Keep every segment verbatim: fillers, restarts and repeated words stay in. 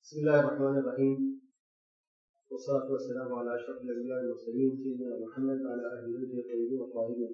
بسم الله الرحمن الرحيم، والصلاة والسلام على أشرف الأنبياء والمرسلين سيدنا محمد وعلى أهل بيته الطيبين الطاهرين.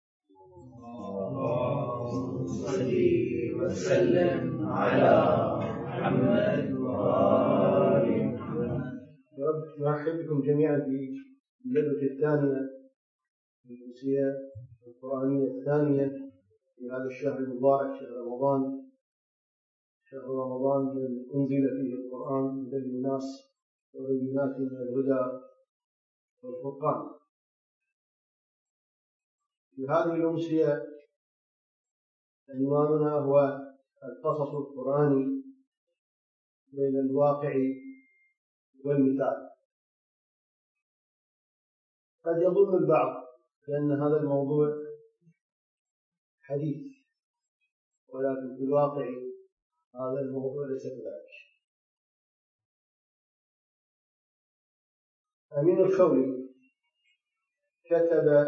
اللهم صل وسلم على محمد وآل محمد. يا رب نرحب بكم جميعا في الليلة الثانية في الأمسية القرآنية الثانية في هذا الشهر المبارك، شهر رمضان، شهر رمضان الذي أنزل فيه القرآن هدى للناس وبينات من الهدى والفرقان. في هذه الأمسية عنواننا هو القصص القرآني بين الواقع والمثال. قد يظن البعض بأن هذا الموضوع حديث، ولكن في الواقع هذا الموضوع ليس كذلك. أمين الخولي كتب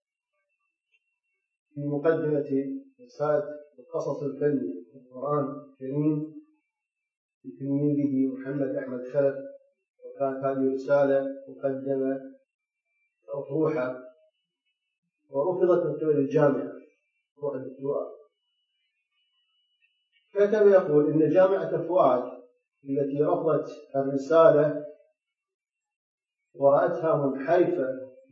في مقدمة رسالة القصص الفني في القرآن الكريم لتلميذه محمد أحمد خلف، وكانت هذه رسالة مقدمة مطروحة ورفضت من قبل الجامعة مشروع الدكتوراه. كتب يقول إن جامعة فؤاد التي رفضت الرسالة ورأتها منحرفة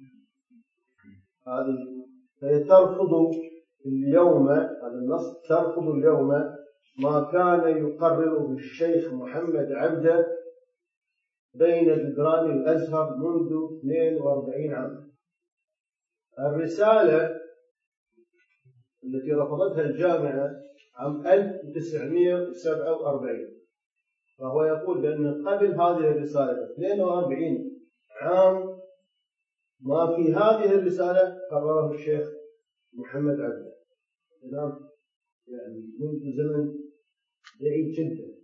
هذه، فهي ترفض اليوم، هذا النص، ترفض اليوم ما كان يقرر الشيخ محمد عبده بين جدران الأزهر منذ اثنين وأربعين عام. الرسالة التي رفضتها الجامعة عام ألف وتسعمائة وسبعة وأربعين، فهو يقول بأن قبل هذه الرسالة اثنين وأربعين عام ما في هذه الرسالة قرره الشيخ محمد عبده، كلام يعني منذ زمن بعيد جدا.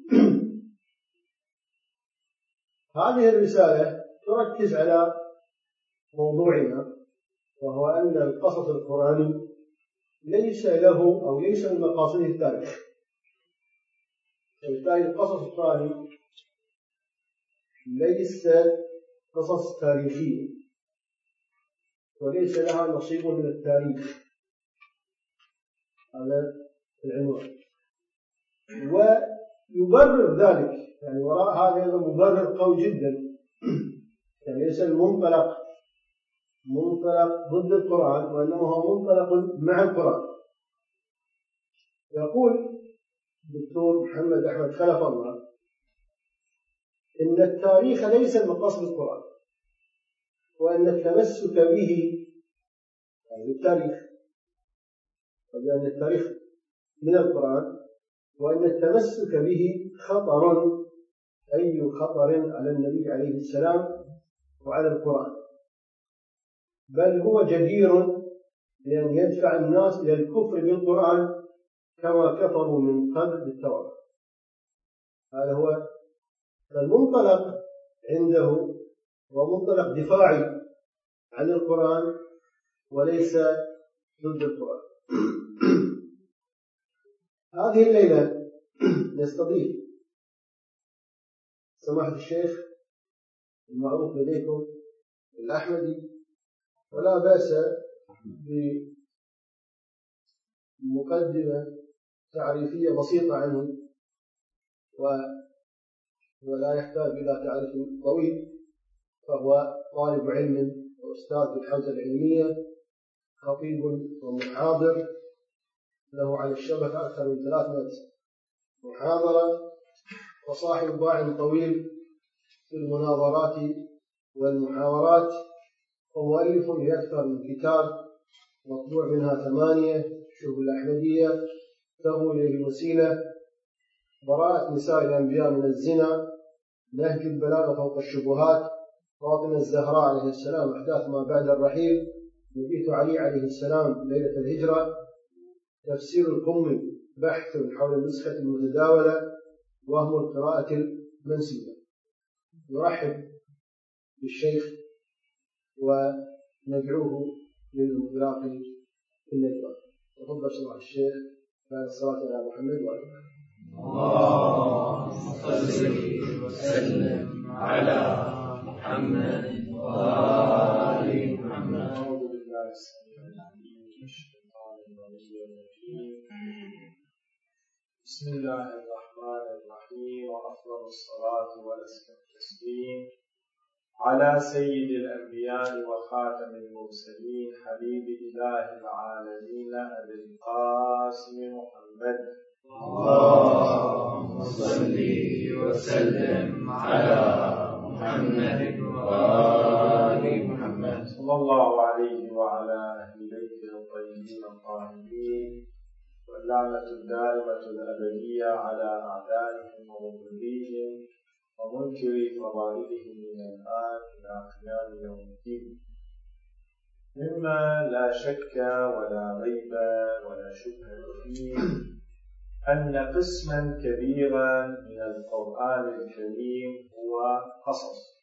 هذه الرسالة تركز على موضوعنا، وهو أن القصص القرآني ليس له أو ليس من مقاصده التاريخ، وبالتالي القصص القرآني ليس قصص تاريخية وليس لها نصيب من التاريخ، هذا العنوان. ويبرر ذلك، يعني وراء هذا مبرر قوي جدا، يعني ليس المنطلق منطلق ضد القرآن، وإنما هو منطلق مع القرآن. يقول الدكتور محمد أحمد خلف الله إن التاريخ ليس المقصد القرآن، وأن التمسك به، يعني التاريخ، وأن التاريخ من القرآن، وأن التمسك به خطر، أي خطر على النبي عليه السلام وعلى القرآن، بل هو جدير بأن يدفع الناس إلى الكفر بالقرآن كما كفروا من قبل بالتوراة. هذا هو المنطلق عنده، هو منطلق دفاعي عن القرآن وليس ضد القرآن. هذه الليلة نستضيف سماحة الشيخ المعروف لديكم الأحمدي، ولا بأس بمقدمة تعريفية بسيطة عنه، ولا يحتاج إلى تعريف طويل. فهو طالب علم وأستاذ في الحوزة العلمية، خطيب ومحاضر، له على الشبكة أكثر من ثلاثمائة محاضرة، وصاحب باع طويل في المناظرات والمحاورات، ومؤلف لأكثر من كتاب مطبوع منها ثمانية: شبه الأحمدية، تغوا إليه الوسيلة، براءة نساء الأنبياء من الزنا، نهج البلاغة فوق الشبهات، فاطمة الزهراء عليه السلام، أحداث ما بعد الرحيل، مبيت علي عليه السلام ليلة الهجرة، تفسير القمي، بحث حول النسخة المتداولة، وهم القراءة المنسية. نرحب بالشيخ وندعوه للانطلاق في الندوة. تفضل سماحة الشيخ بعد الصلاة على محمد وعلى آله. اللهم صل وسلم على محمد وآل محمد. أعوذ بالله السميع العليم من الشيطان الرجيم. بسم الله الرحمن الرحيم، وأفضل الصلاة وأزكى التسليم على سيد الأنبياء وخاتم المرسلين حبيب إله العالمين أبي القاسم محمد. اللهم صل وسلم على محمد وآل محمد. صلى الله عليه وعلى أهل بيته الطيبين الطاهرين، واللعنة الدائمة الأبدية على أعدائهم ومبغضيهم ومنكري فضائلهم من الآن إلى قيام يوم الدين. مما لا شك ولا ريب ولا شبهة فيه أن قسما كبيرا من القرآن الكريم هو قصص.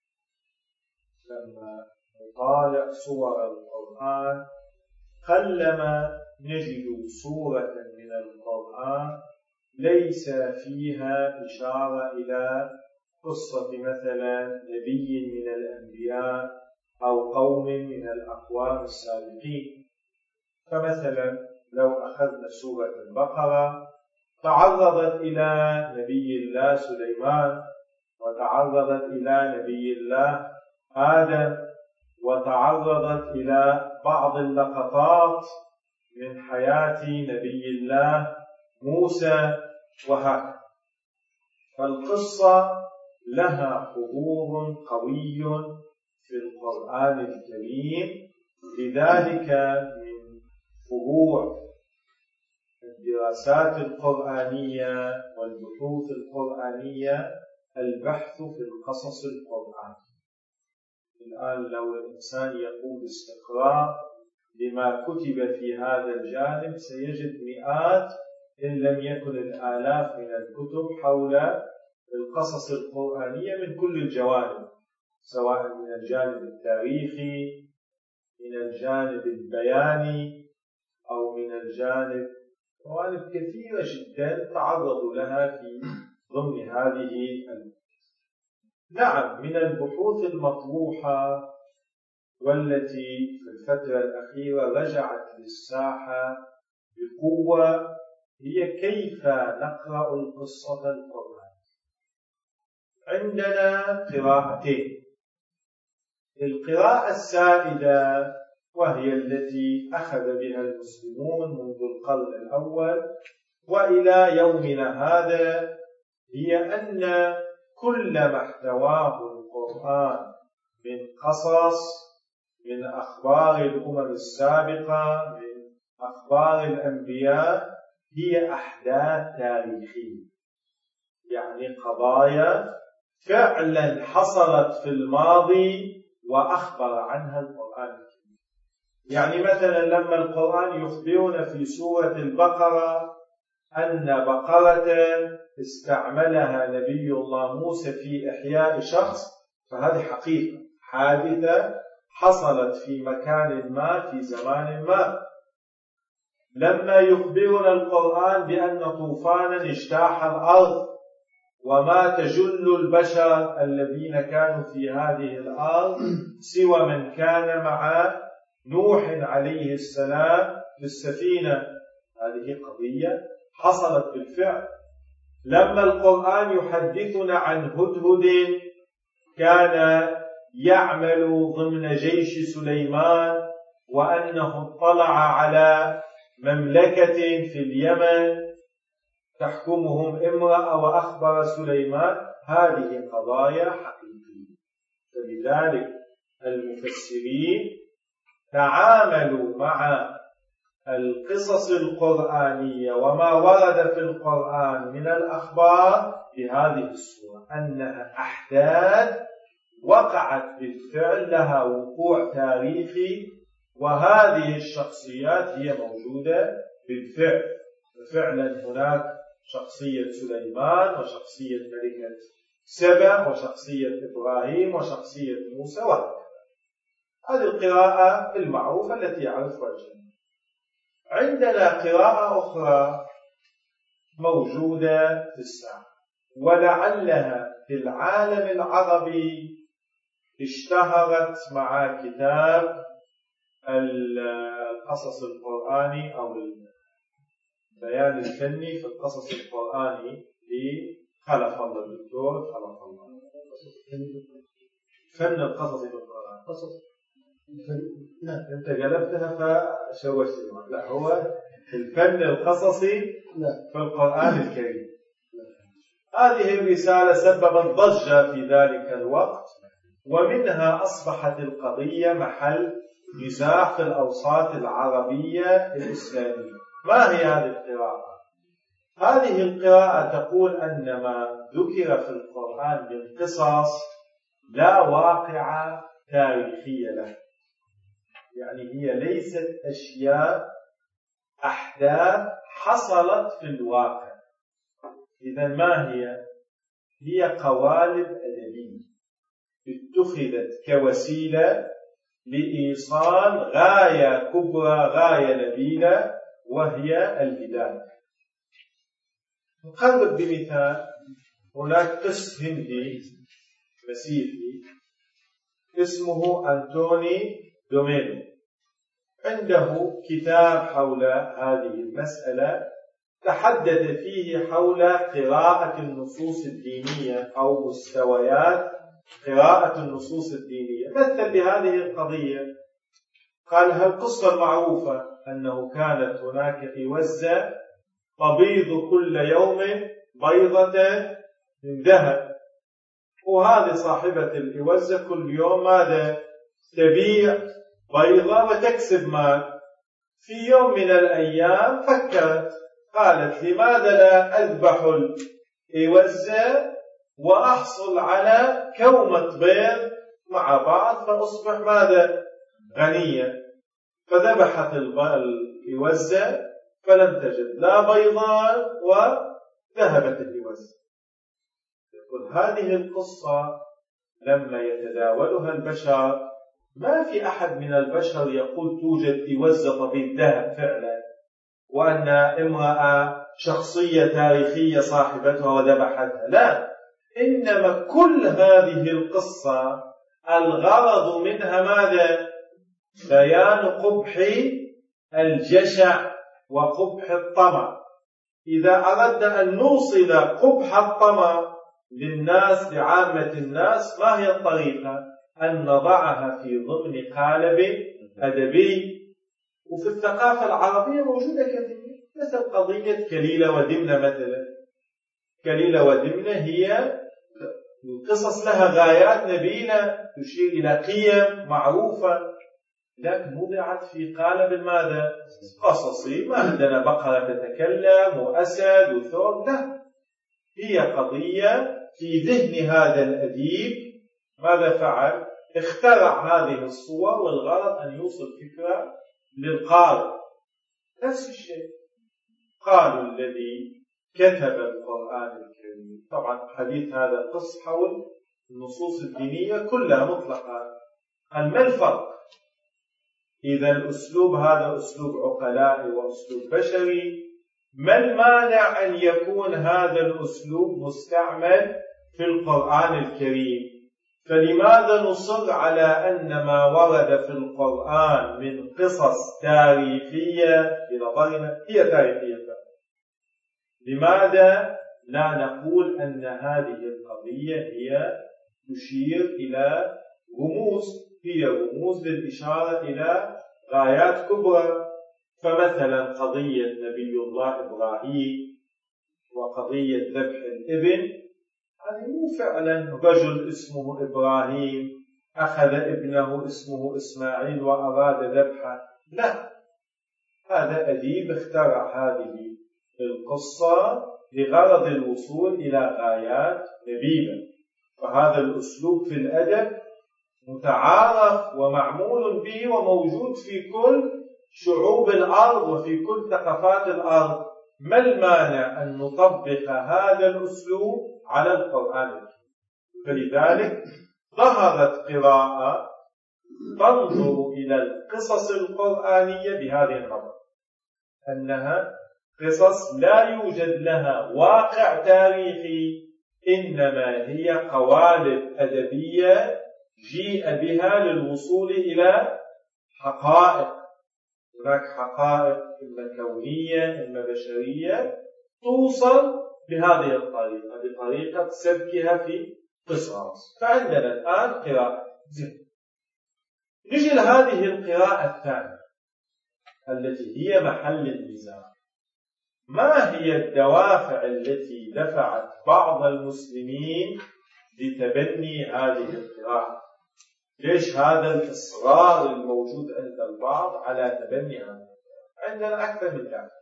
لما نطالع صور القرآن قلما نجد سورة من القرآن ليس فيها إشارة إلى قصة مثلا نبي من الأنبياء أو قوم من الأقوام السابقين. فمثلا لو أخذنا سورة البقرة تعرضت إلى نبي الله سليمان، وتعرضت إلى نبي الله آدم، وتعرضت إلى بعض اللقطات من حياة نبي الله موسى وهكذا. فالقصة لها حضور قوي في القرآن الكريم، لذلك من فروع الدراسات القرآنية والبحوث القرآنية البحث في القصص القرآنية. الآن لو الإنسان يقوم باستقراء لما كتب في هذا الجانب سيجد مئات إن لم يكن الآلاف من الكتب حول القصص القرآنية من كل الجوانب، سواء من الجانب التاريخي، من الجانب البياني، أو من الجانب جوانب كثيرة جدا تعرضوا لها في ضمن هذه البحوث. نعم، من البحوث المطروحة والتي في الفترة الأخيرة رجعت للساحة بقوة هي كيف نقرأ القصة القرآنية. عندنا قراءتين: القراءة السائدة وهي التي أخذ بها المسلمون منذ القرن الأول وإلى يومنا هذا، هي أن كل ما احتواه القرآن من قصص، من أخبار الأمم السابقة، من أخبار الأنبياء، هي أحداث تاريخية، يعني قضايا فعلا حصلت في الماضي وأخبر عنها القرآن الكريم. يعني مثلا لما القرآن يخبرنا في سورة البقرة أن بقرة استعملها نبي الله موسى في إحياء شخص، فهذه حقيقة حادثة حصلت في مكان ما في زمان ما. لما يخبرنا القرآن بأن طوفانا اجتاح الأرض وما تجل البشر الذين كانوا في هذه الأرض سوى من كان مع نوح عليه السلام في السفينة، هذه قضية حصلت بالفعل. لما القرآن يحدثنا عن هدهد كان يعمل ضمن جيش سليمان وأنه اطلع على مملكة في اليمن تحكمهم امرأة وأخبر سليمان، هذه قضايا حقيقية. فلذلك المفسرين تعاملوا مع القصص القرآنية وما ورد في القرآن من الأخبار بهذه الصورة، أنها أحداث وقعت بالفعل لها وقوع تاريخي، وهذه الشخصيات هي موجودة بالفعل. فعلا هناك شخصية سليمان وشخصية ملكة سبأ وشخصية إبراهيم وشخصية موسى وهكذا. هذه القراءة المعروفة التي يعرفها الجميع. عندنا قراءة أخرى موجودة في الساحة، ولعلها في العالم العربي اشتهرت مع كتاب القصص القرآني أو البيان الفني في القصص القرآني لخلف الله الدكتور خلف الله. فن القصص بالقرآن قصص لا أنت قلبتها فشوشت. لا، هو الفن القصصي في القرآن الكريم. هذه الرسالة سببت ضجة في ذلك الوقت، ومنها أصبحت القضية محل نزاع في الأوساط العربية الإسلامية. ما هي هذه القراءة؟ هذه القراءة تقول أن ما ذكر في القرآن من قصص لا واقع تاريخية له، يعني هي ليست أشياء أحداث حصلت في الواقع. إذا ما هي؟ هي قوالب أدبية اتخذت كوسيلة لإيصال غاية كبرى، غاية نبيلة، وهي الهداية. نقرب بمثال. هناك قس هندي مسيحي اسمه أنتوني دومينو، عنده كتاب حول هذه المسألة، تحدث فيه حول قراءة النصوص الدينية أو مستويات قراءة النصوص الدينية. مثل بهذه القضية، قال القصة المعروفة أنه كانت هناك إوزة تبيض كل يوم بيضة من ذهب، وهذه صاحبة الإوزة كل يوم ماذا؟ تبيع بيضة وتكسب مال. في يوم من الأيام فكرت، قالت لماذا لا أذبح الإوزة وأحصل على كومة بيض مع بعض فأصبح ماذا؟ غنية. فذبحت الإوزة فلم تجد لا بيضان وذهبت الإوزة. يقول هذه القصة لما يتداولها البشر ما في أحد من البشر يقول توجد إوزة طبيب ذهب فعلا، وأن امرأة شخصية تاريخية صاحبتها وذبحتها. لا، إنما كل هذه القصة الغرض منها ماذا؟ بيان قبح الجشع وقبح الطمع. إذا أردنا أن نوصل قبح الطمع للناس، لعامة الناس، ما هي الطريقة؟ أن نضعها في ضمن قالب أدبي. وفي الثقافة العربية موجودة كثير، مثل قضية كليلة ودمنة. مثلا كليلة ودمنة هي قصص لها غايات نبيلة تشير إلى قيم معروفة، لكن وضعت في قالب ماذا؟ قصصي. ما عندنا بقرة تتكلم وأسد وثور، لا، هي قضية في ذهن هذا الأديب. ماذا فعل؟ اخترع هذه الصور والغرض أن يوصل فكرة للقارئ. نفس الشيء قالوا الذي كتب القرآن الكريم. طبعا حديث هذا قص حول النصوص الدينية كلها مطلقة. قال ما الفرق؟ إذا الأسلوب هذا أسلوب عقلائي وأسلوب بشري، ما المانع أن يكون هذا الأسلوب مستعمل في القرآن الكريم؟ فلماذا نصر على أن ما ورد في القرآن من قصص تاريخية بنظرنا هي تاريخية؟ لماذا لا نقول أن هذه القضية هي تشير إلى رموز، هي رموز للإشارة إلى غايات كبرى؟ فمثلا قضية نبي الله إبراهيم وقضية ذبح الابن، هذه مو فعلا رجل اسمه إبراهيم أخذ ابنه اسمه إسماعيل وأراد ذبحه، لا، هذا أديب اخترع هذه القصة لغرض الوصول إلى غايات نبيلة. فهذا الأسلوب في الأدب متعارف ومعمول به وموجود في كل شعوب الأرض وفي كل ثقافات الأرض. ما المانع أن نطبق هذا الأسلوب على القرآن؟ فلذلك ظهرت قراءة تنظر إلى القصص القرآنية بهذه النظرة، أنها قصص لا يوجد لها واقع تاريخي، إنما هي قوالب أدبية جيء بها للوصول إلى حقائق. هناك حقائق إما كونية إما بشرية توصل بهذه الطريقة، بطريقة سبكها في قصص. فعندنا الآن قراءة زين. نجي لهذه القراءة الثانية التي هي محل النزاع. ما هي الدوافع التي دفعت بعض المسلمين لتبني هذه القراءة؟ ليش هذا الإصرار الموجود عند البعض على تبني هذا القراءة؟ عندنا أكثر من دافع.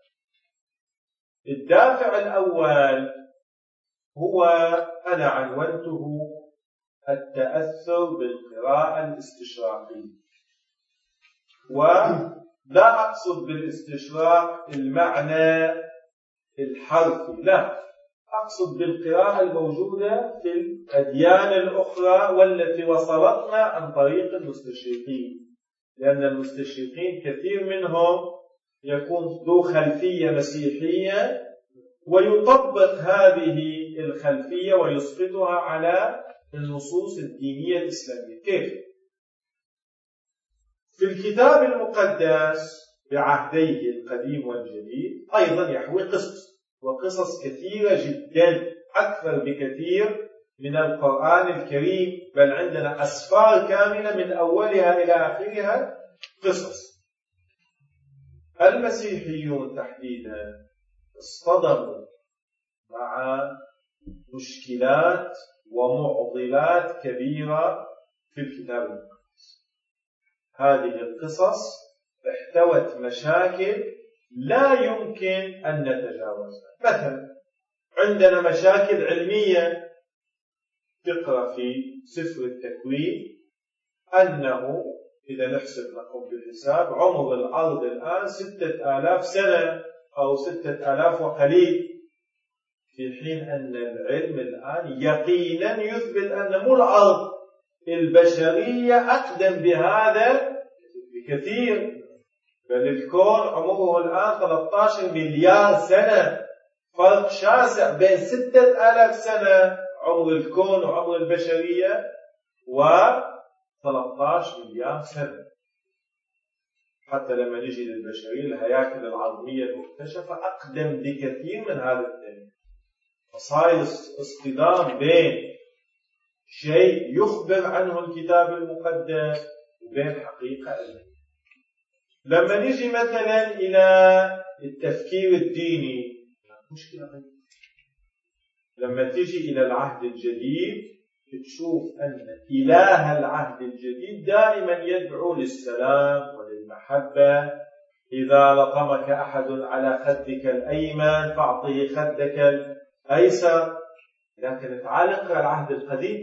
الدافع الأول هو أنا عنونته التأثر بالقراءة الاستشراقية، ولا أقصد بالاستشراق المعنى الحرفي، لا، أقصد بالقراءة الموجودة في الأديان الأخرى والتي وصلتنا عن طريق المستشرقين، لأن المستشرقين كثير منهم يكون ذو خلفية مسيحية ويطبق هذه الخلفية ويسقطها على النصوص الدينية الإسلامية. كيف؟ في الكتاب المقدس بعهديه القديم والجديد أيضا يحوي قصص، وقصص كثيرة جدا، أكثر بكثير من القرآن الكريم، بل عندنا أسفار كاملة من أولها إلى آخرها قصص. المسيحيون تحديدا اصطدموا مع مشكلات ومعضلات كبيرة في الكتاب المقدس. هذه القصص احتوت مشاكل لا يمكن أن نتجاوزها. مثلا عندنا مشاكل علمية، تقرأ في سفر التكوين أنه إذا نحسب نقوم بالحساب عمر الأرض الآن ستة آلاف سنة أو ستة آلاف وقليل، في حين أن العلم الآن يقينا يثبت أن مو الأرض البشرية أقدم بهذا بكثير، بل الكون عمره الآن ثلاثة عشر مليار سنة، فرق شاسع بين ستة آلاف سنة عمر الكون وعمر البشرية و ثلاثة عشر مليار سنة. حتى لما نجي للبشرية الهياكل العظمية المكتشفة أقدم بكثير من هذا التاريخ. فصاير اصطدام بين شيء يخبر عنه الكتاب المقدس وبين حقيقة علمية. لما نجي مثلا إلى التفكير الديني مشكلة. لما تجي إلى العهد الجديد تشوف أن إله العهد الجديد دائما يدعو للسلام وللمحبة. إذا لطمك أحد على خدك الأيمن فأعطه خدك الأيسر. لكن تعال اقرأ العهد القديم.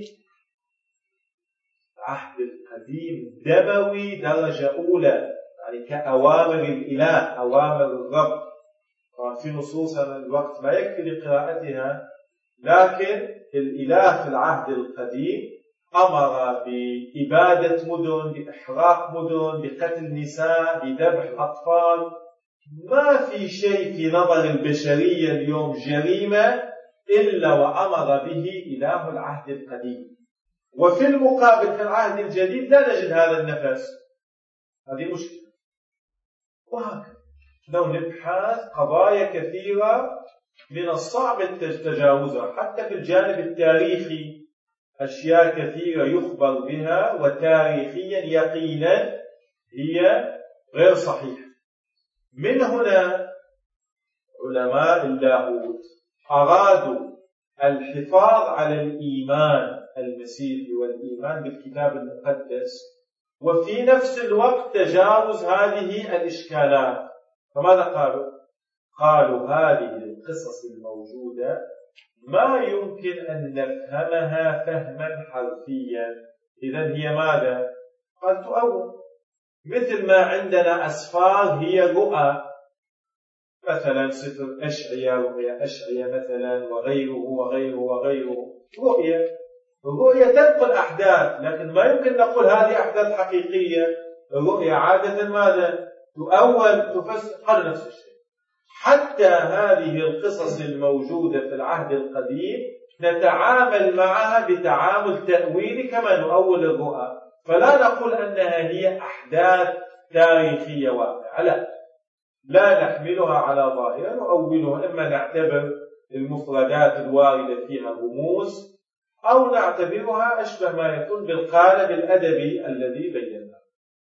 العهد القديم دموي درجة أولى، يعني كأوامر الإله، أوامر الرب. في نصوص الوقت ما يكفي لقراءتها، لكن الإله في العهد القديم أمر بإبادة مدن، بإحراق مدن، بقتل نساء، بذبح أطفال. ما في شيء في نظر البشرية اليوم جريمة إلا وأمر به إله العهد القديم. وفي المقابل في العهد الجديد لا نجد هذا النفس. هذه مشكلة. وهكذا لو نبحث قضايا كثيرة من الصعب تجاوزها، حتى في الجانب التاريخي أشياء كثيرة يخبر بها وتاريخيا يقينا هي غير صحيحة. من هنا علماء اللاهوت أرادوا الحفاظ على الإيمان المسيحي والإيمان بالكتاب المقدس، وفي نفس الوقت تجاوز هذه الإشكالات. فماذا قالوا؟ قالوا هذه القصص الموجودة ما يمكن أن نفهمها فهما حرفيا، إذن هي ماذا؟ قال تؤول، مثل ما عندنا أسفار هي رؤى، مثلا سفر أشعياء، رؤيا أشعياء مثلا، وغيره وغيره وغيره، رؤيا الرؤيا تنقل أحداث، لكن ما يمكن نقول هذه أحداث حقيقية. الرؤيا عادة ماذا؟ تؤول، تفسر. قال نفس الشيء. حتى هذه القصص الموجودة في العهد القديم نتعامل معها بتعامل تأويلي كما نؤول الرؤى، فلا نقول أنها هي أحداث تاريخية واقعة، لا لا نحملها على ظاهرها، نؤولها، إما نعتبر المفردات الواردة فيها رموز أو نعتبرها أشبه ما يكون بالقالب الأدبي الذي بيناه.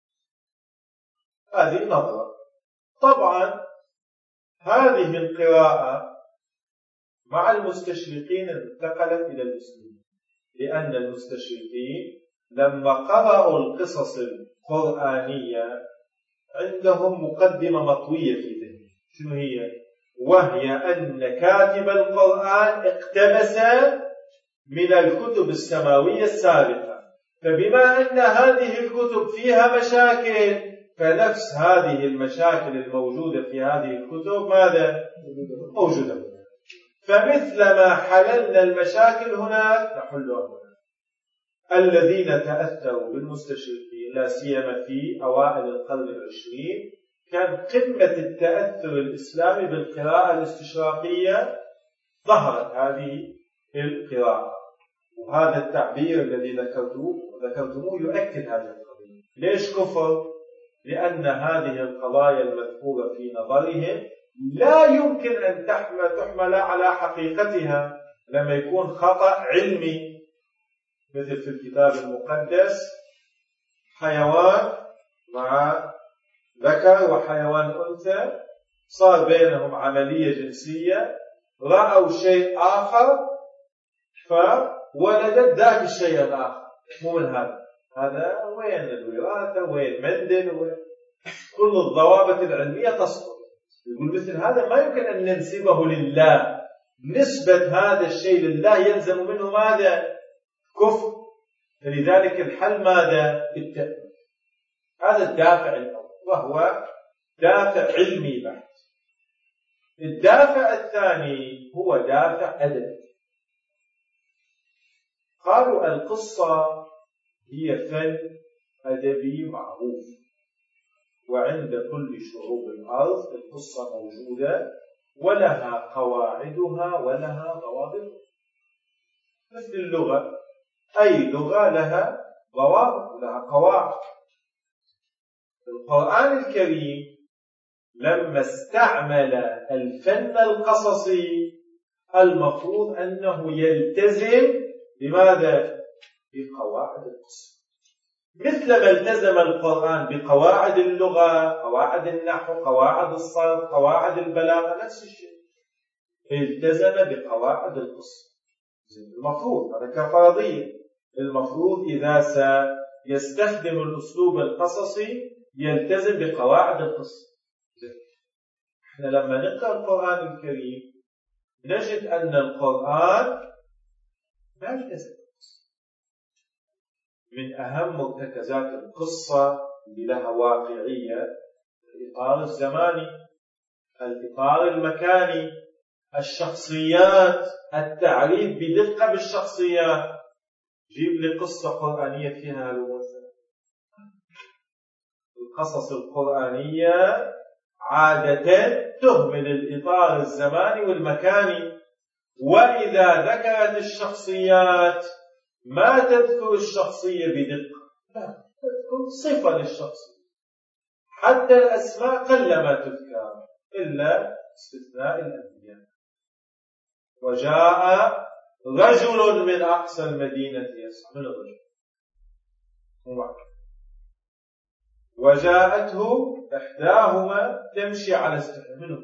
هذه نظرة. طبعا هذه القراءة مع المستشرقين انتقلت إلى المسلمين، لأن المستشرقين لما قرأوا القصص القرآنية عندهم مقدمة مطوية في ذهنهم. شنو هي؟ وهي أن كاتب القرآن اقتبس من الكتب السماوية السابقة، فبما أن هذه الكتب فيها مشاكل، فنفس هذه المشاكل الموجودة في هذه الكتب ماذا؟ موجودة. فمثل ما حللنا المشاكل هناك نحلها هناك. الذين تأثروا بالمستشرقين لا سيما في أوائل القرن العشرين كان قمة التأثر الإسلامي بالقراءة الاستشراقية، ظهرت هذه القراءة، وهذا التعبير الذي ذكرتوه ذكرتموه يؤكد هذه القضية. ليش كفر؟ لأن هذه القضايا المذكورة في نظرهم لا يمكن أن تحمل تحمل على حقيقتها لما يكون خطأ علمي، مثل في الكتاب المقدس حيوان مع ذكر وحيوان أنثى صار بينهم عملية جنسية، رأوا شيء آخر فولدت ذاك الشيء الآخر، مو من هذا. هذا وين الوراثة؟ وين مندل؟ وين كل الضوابط العلمية تسقط. يقول مثل هذا ما يمكن أن ننسبه لله، نسبة هذا الشيء لله يلزم منه ماذا؟ كفر. فلذلك الحل ماذا؟ التأويل. هذا الدافع الأول وهو دافع علمي بحت. الدافع الثاني هو دافع أدبي. قالوا القصة هي فن أدبي معروف، وعند كل شعوب الأرض القصة موجودة ولها قواعدها ولها ضوابط، مثل اللغة، أي لغة لها ضوابط ولها قواعد. القرآن الكريم لما استعمل الفن القصصي المفروض أنه يلتزم بماذا؟ بقواعد القصة، مثل ما التزم القرآن بقواعد اللغة، قواعد النحو، قواعد الصرف، قواعد البلاغة، نفس الشيء التزم بقواعد القصة. المفروض هذا كفرضية، المفروض إذا سيستخدم الأسلوب القصصي يلتزم بقواعد القصة. احنا لما نقرأ القرآن الكريم نجد أن القرآن ما يلتزم. من أهم مرتكزات القصة اللي لها واقعية الإطار الزماني، الإطار المكاني، الشخصيات، التعريف بدقة بالشخصيات. جيب لي قصة قرآنية فيها هالوزن. القصص القرآنية عادة تهمل الإطار الزماني والمكاني، وإذا ذكرت الشخصيات ما تذكر الشخصية بدقة، لا تذكر صفة للشخصية. حتى الأسماء قلما تذكر إلا استثناء الأنبياء. وجاء رجل من أقصى المدينة يسعى، من الرجل وجاءته إحداهما تمشي على استحياء منه.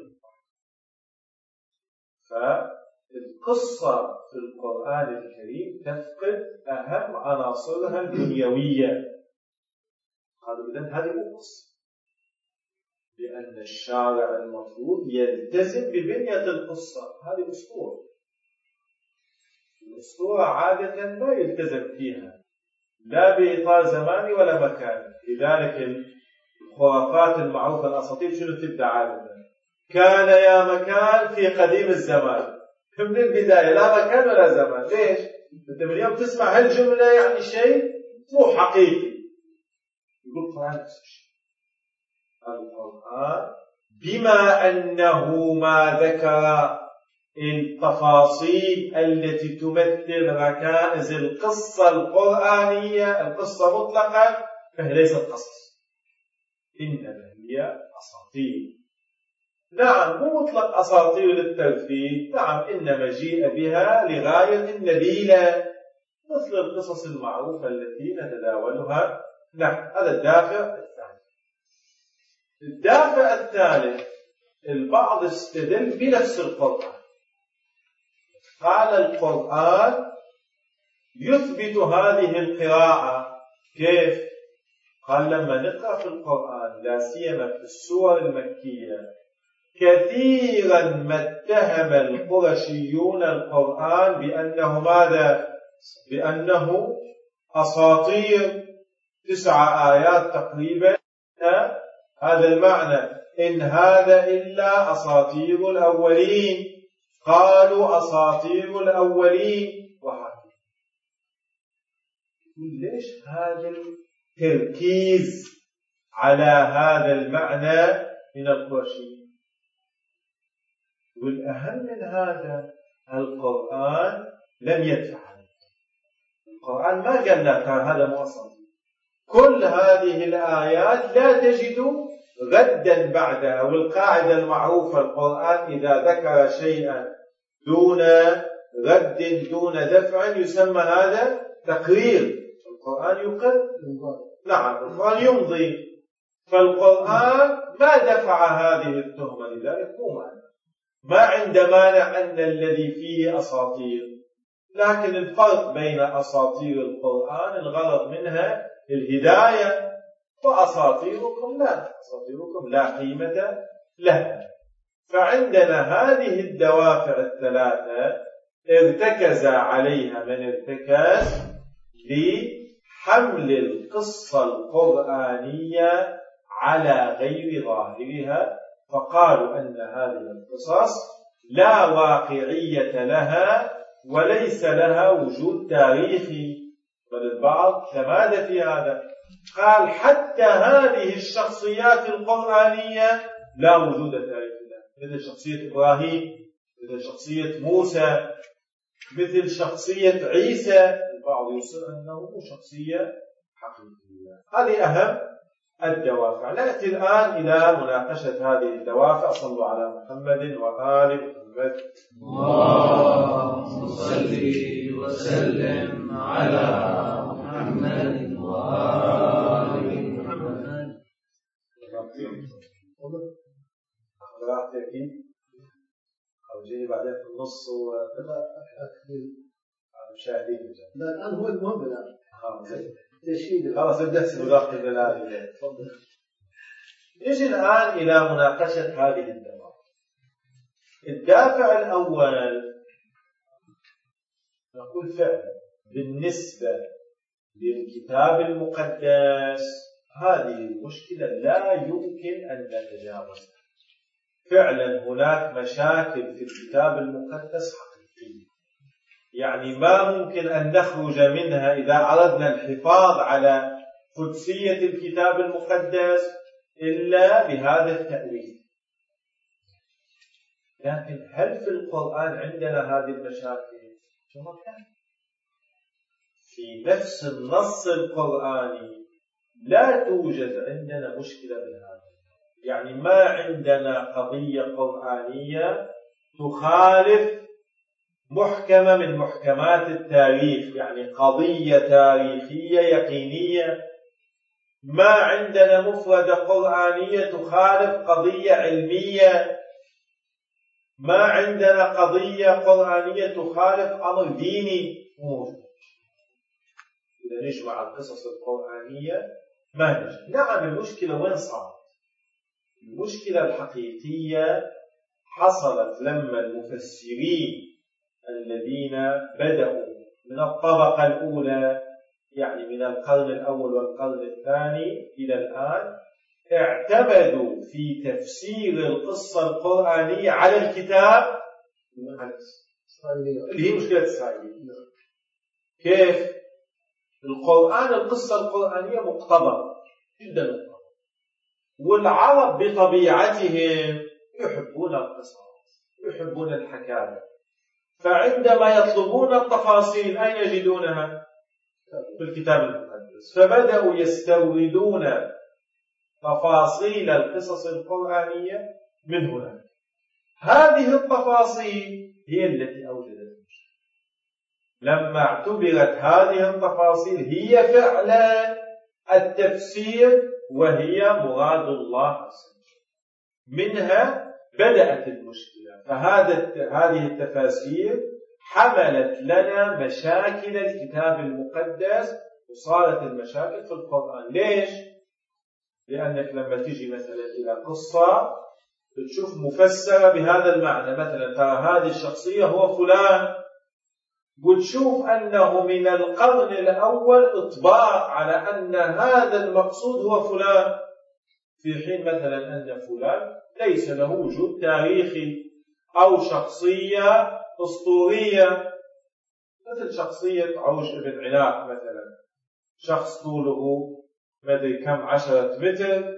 فالقصة في القرآن الكريم تفقد أهم عناصرها الدنيوية. قالوا إذن هذه مو قصة، لأن الشارع المفروض يلتزم ببنية القصة. هذه أسطورة، الأسطورة عادة ما يلتزم فيها لا بإطار زماني ولا مكاني. لذلك الخرافات المعروفة الأساطير شنو تبدأ عادة؟ كان يا مكان في قديم الزمان. من البداية لا مكان ولا زمان. ليش؟ أنت من اليوم تسمع هالجملة يعني شيء مو حقيقي. يقول القرآن نفس الشيء. القرآن بما أنه ما ذكر التفاصيل التي تمثل ركائز القصة القرآنية، القصة مطلقا، فهي ليست قصص، إنما هي أساطير. نعم، مو مطلق أساطير للترفيه، نعم، إنما جيء بها لغاية نبيلة، مثل القصص المعروفة التي نتداولها. نعم، هذا الدافع الثاني. الدافع الثالث، البعض استدل بنفس القرآن، قال القرآن يثبت هذه القراءة. كيف؟ قال لما نقرأ في القرآن لا سيما في السور المكية كثيرا ما اتهم القرشيون القرآن بأنه ماذا؟ بأنه أساطير، تسع آيات تقريبا، هذا المعنى، إن هذا إلا أساطير الأولين، قالوا أساطير الأولين. وهذا ليش هذا التركيز على هذا المعنى من القرشيين؟ والأهم من هذا، القرآن لم يدفع عنه. القرآن ما قال لك هذا مو أساطير. كل هذه الآيات لا تجد ردا بعدها. والقاعدة المعروفة، القرآن إذا ذكر شيئا دون رد دون دفع يسمى هذا تقرير. القرآن يقر، نعم، القرآن يمضي. فالقرآن ما دفع هذه التهمة، لذلك مو معنى ما عند مانع أن الذي فيه أساطير، لكن الفرق بين أساطير القرآن الغرض منها الهداية، وأساطيركم لا، أساطيركم لا قيمة لها. فعندنا هذه الدوافع الثلاثة ارتكز عليها من ارتكز لحمل القصة القرآنية على غير ظاهرها، فقالوا أن هذه القصص لا واقعية لها وليس لها وجود تاريخي. بل البعض تمادى في هذا، قال حتى هذه الشخصيات القرآنية لا وجود تاريخي لها، مثل شخصية إبراهيم، مثل شخصية موسى، مثل شخصية عيسى. البعض يصر أنه مو شخصية حقيقية. هذه أهم الدوافع. نأتي الآن إلى مناقشة هذه الدوافع. صلوا على محمد وآل محمد. اللهم صل وسلم على محمد وآل محمد. راح أكيد أو جيني بعدين في النص وكذا مشاهدين. لا الآن هو المهم الآن. تشهيد. خلاص ابدأ سباق الدلالة. نجي الآن إلى مناقشة هذه الدوافع. الدافع الأول نقول فعلا بالنسبة للكتاب المقدس هذه المشكلة لا يمكن أن نتجاوزها. فعلا هناك مشاكل في الكتاب المقدس حقيقية، يعني ما ممكن أن نخرج منها إذا أردنا الحفاظ على قدسية الكتاب المقدس إلا بهذا التأويل. لكن هل في القرآن عندنا هذه المشاكل؟ كما كان في نفس النص القرآني لا توجد عندنا مشكلة بهذا. يعني ما عندنا قضية قرآنية تخالف محكمة من محكمات التاريخ، يعني قضية تاريخية يقينية. ما عندنا مفردة قرآنية تخالف قضية علمية. ما عندنا قضية قرآنية تخالف أمر ديني موجود. إذا نجمع القصص القرآنية ما نجد. نعم، المشكلة وين صارت؟ المشكلة الحقيقية حصلت لما المفسرين الذين بدأوا من الطبقة الأولى، يعني من القرن الأول والقرن الثاني إلى الآن، اعتمدوا في تفسير القصة القرآنية على الكتاب المقدس اللي هي مشكلة إسرائيل. كيف؟ القرآن القصة القرآنية مقتبلة جدا مقتبلة، والعرب بطبيعتهم يحبون القصص، يحبون الحكاية، فعندما يطلبون التفاصيل أين يجدونها؟ في الكتاب المقدس، فبدأوا يستوردون تفاصيل القصص القرآنية من هناك. هذه التفاصيل هي التي أوجدت المشكلة. لما اعتبرت هذه التفاصيل هي فعلا التفسير وهي مراد الله عز وجل، منها بدأت المشكلة. فهذا هذه التفاسير حملت لنا مشاكل الكتاب المقدس، وصارت المشاكل في القرآن. ليش؟ لأنك لما تجي مثلا إلى قصة بتشوف مفسرة بهذا المعنى، مثلا ترى هذه الشخصية هو فلان، وتشوف أنه من القرن الأول إطباع على أن هذا المقصود هو فلان، في حين مثلا أن فلان ليس له وجود تاريخي أو شخصية أسطورية، مثل شخصية عروش ابن عناق مثلا، شخص طوله مدري كم عشرة متر،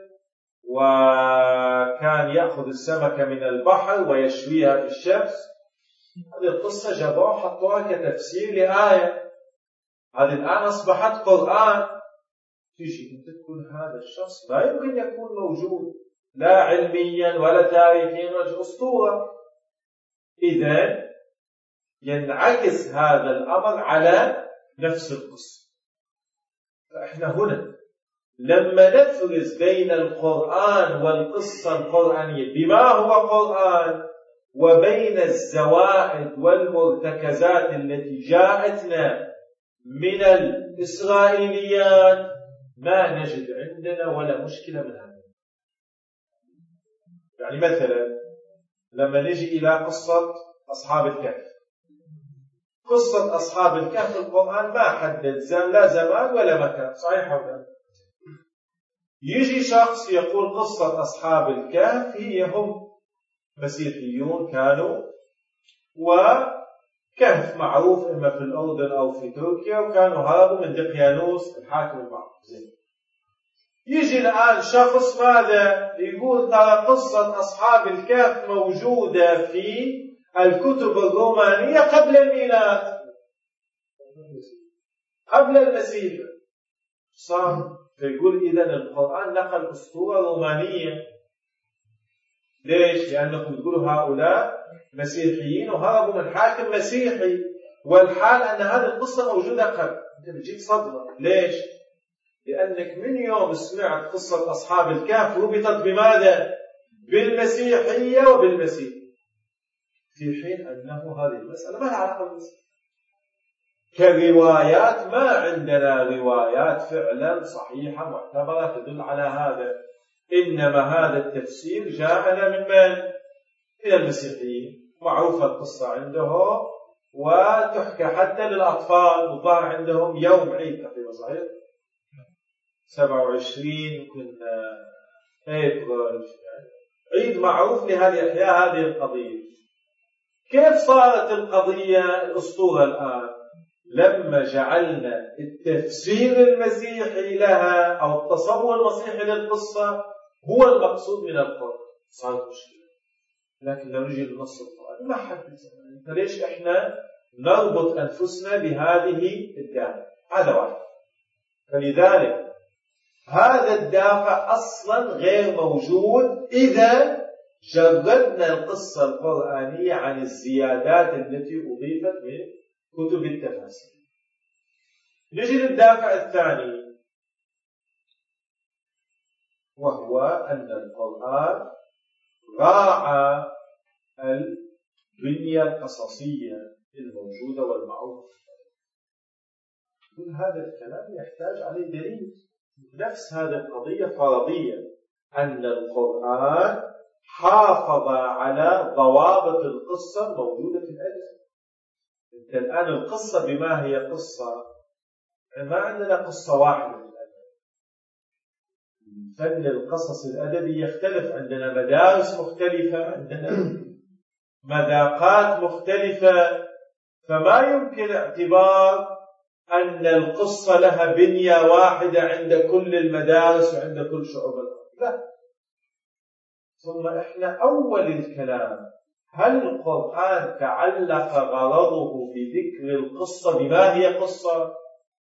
وكان يأخذ السمكة من البحر ويشويها في الشمس. هذه القصة جابوها حطوها كتفسير لآية، هذه الآن أصبحت قرآن. تيجي أنت تقول هذا الشخص لا يمكن يكون موجود لا علميا ولا تاريخيا ولا أسطورة. إذن ينعكس هذا الأمر على نفس القصة. فإحنا هنا لما نفرز بين القرآن والقصة القرآنية بما هو قرآن، وبين الزوائد والمرتكزات التي جاءتنا من الإسرائيليات، ما نجد عندنا ولا مشكلة من هذا. يعني مثلا لما نجي إلى قصة أصحاب الكهف، قصة أصحاب الكهف القرآن ما حدد لا زمان ولا مكان، صحيح ولا لا؟ يجي شخص يقول قصة أصحاب الكهف هي هم مسيحيون كانوا، وكهف معروف إما في الأردن أو في تركيا، وكانوا هربوا من دقيانوس الحاكم المعروف. يجي الآن شخص ماذا يقول؟ ترى قصة أصحاب الكهف موجودة في الكتب الرومانية قبل الميلاد، قبل المسيح. صار فيقول إذن القرآن نقل أسطورة رومانية. ليش؟ لأنكم تقولوا هؤلاء مسيحيين وهربوا من حاكم مسيحي، والحال أن هذه القصة موجودة قبل. أنت بتجيك صدمة. ليش؟ لأنك من يوم سمعت قصة أصحاب الكهف ربطت بماذا؟ بالمسيحية وبالمسيح، في حين أنه هذه المسألة ما لها علاقة بالمسيح. كروايات ما عندنا روايات فعلا صحيحة معتبرة تدل على هذا، إنما هذا التفسير جاءنا من من؟ من المسيحيين. معروفة القصة عندهم وتحكى حتى للأطفال، وظهر عندهم يوم عيد تقريبا، صحيح؟ سبعة وعشرين كنا أبريل، عيد معروف لهذه إحياء هذه القضية. كيف صارت القضية الأسطورة الآن؟ لما جعلنا التفسير المسيحي لها أو التصور المسيحي للقصة هو المقصود من القرآن، صارت مشكلة. لكن لو نجي لنص القرآن ما حد يسمع. فليش إحنا نربط أنفسنا بهذه الدافع؟ هذا واحد. فلذلك هذا الدافع أصلا غير موجود إذا جردنا القصة القرآنية عن الزيادات التي أضيفت من كتب التفاسير. نجي للدافع الثاني، وهو أن القرآن راعى البنية القصصية الموجودة والمعروفة. كل هذا الكلام يحتاج عليه دليل. نفس هذه القضية فرضية، أن القرآن حافظ على ضوابط القصة الموجودة في الأدب. أنت الآن القصة بما هي قصة، ما عندنا قصة واحدة في الأدب. فن القصص الأدبي يختلف، عندنا مدارس مختلفة، عندنا مذاقات مختلفة، فما يمكن اعتبار أن القصة لها بنية واحدة عند كل المدارس وعند كل شعوب الأرض. لا. ثم إحنا أول الكلام هل القرآن تعلق غرضه بذكر القصة بما هي قصة؟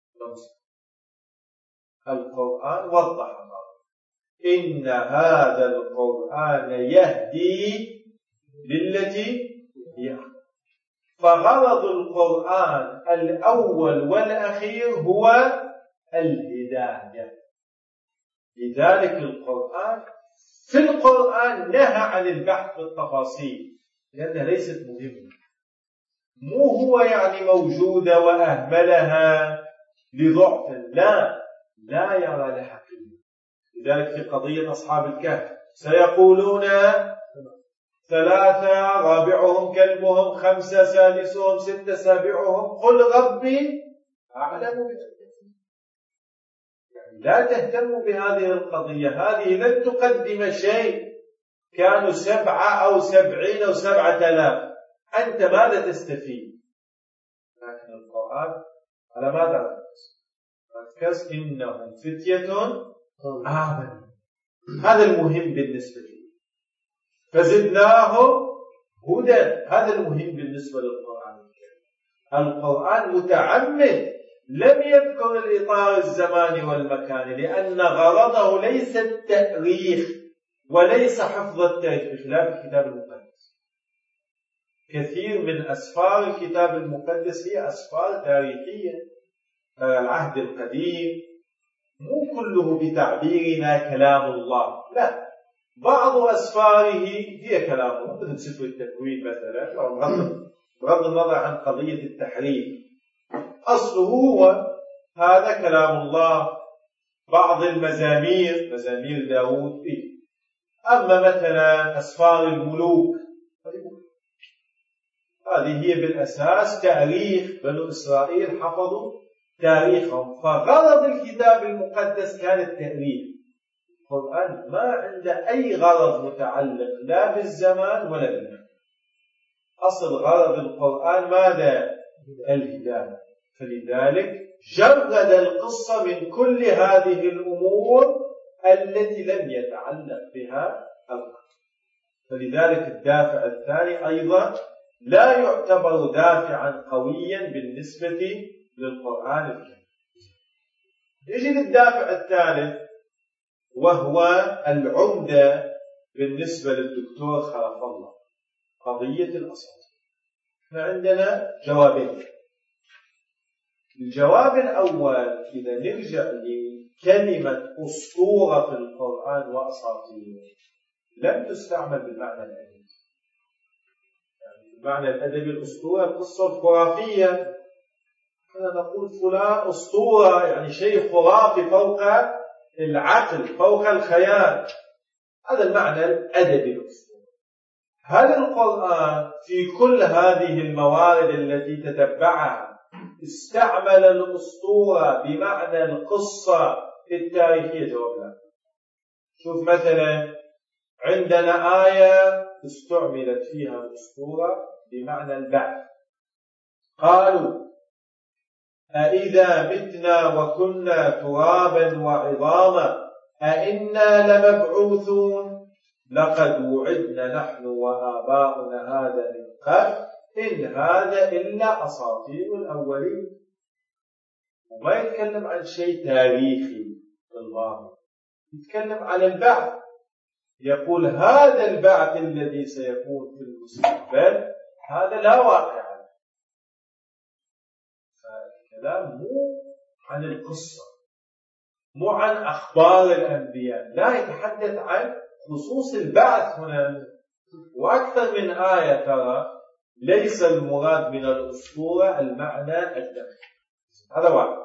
القرآن وضح هذا. إن هذا القرآن يهدي للتي هي. فغرض القرآن الأول والأخير هو الهداية. لذلك القرآن في القرآن نهى عن البحث في التفاصيل لأنها ليست مهمة. مو هو يعني موجودة وأهملها لضعف، لا لا يرى لها قيمة. لذلك في قضية أصحاب الكهف سيقولون ثلاثة رابعهم كلبهم خمسة سادسهم ستة سابعهم قل ربي أعلم بالمفسدين. يعني لا تهتموا بهذه القضية، هذه لن تقدم شيء. كانوا سبعة أو سبعين أو سبعة آلاف، أنت ماذا تستفيد؟ لكن القرآن على ماذا ركز؟ ركز إنهم فتية آمنوا. هذا المهم بالنسبة لي، فزدناهم هدى. هذا المهم بالنسبة للقرآن الكريم. القرآن متعمد لم يذكر الإطار الزماني والمكاني لأن غرضه ليس التأريخ وليس حفظ التاريخ بخلاف الكتاب المقدس. كثير من أسفار الكتاب المقدس هي أسفار تاريخية. العهد القديم مو كله بتعبيرنا كلام الله، لا، بعض أسفاره هي كلام الله، مثل سفر التكوين مثلا، بغض النظر عن قضية التحريف أصله هو هذا كلام الله. بعض المزامير مزامير داود فيه. أما مثلا أسفار الملوك هذه هي بالأساس تاريخ بنو إسرائيل، حفظوا تاريخهم. فغرض الكتاب المقدس كان التاريخ. القرآن ما عنده أي غرض متعلق لا بالزمان ولا بالمكان. أصل غرض القرآن ماذا؟ الهداية. فلذلك جرد القصة من كل هذه الأمور التي لم يتعلق بها القرآن. فلذلك الدافع الثاني أيضا لا يعتبر دافعا قويا بالنسبة للقرآن الكريم. يجي للدافع الثالث وهو العمدة بالنسبة للدكتور خلف الله، قضية الأساطير. احنا عندنا جوابين. الجواب الأول إذا نرجع لكلمة أسطورة في القرآن وأساطير لم تستعمل بالمعنى الأدبي. يعني بالمعنى الأدبي الأسطورة القصة الخرافية، احنا نقول فلان أسطورة يعني شيء خرافي فوق العقل فوق الخيال. هذا المعنى الأدبي للأسطورة. هل القرآن في كل هذه الموارد التي تتبعها استعمل الأسطورة بمعنى القصة التاريخية؟ جواب لا. شوف مثلا عندنا آية استعملت فيها الأسطورة بمعنى البعث. قالوا أإذا متنا وكنا ترابا وعظاما أإنا لمبعوثون لقد وعدنا نحن وآباؤنا هذا من قبل إن هذا إلا أساطير الأولين. وما يتكلم عن شيء تاريخي بالماضي، يتكلم عن البعث. يقول هذا البعث الذي سيكون في المستقبل هذا لا واقع عنه. فالكلام مو عن القصة، مو عن أخبار الأنبياء، لا، يتحدث عن خصوص البعث هنا. وأكثر من آية ترى ليس المراد من الأسطورة المعنى الدقيق. هذا واحد.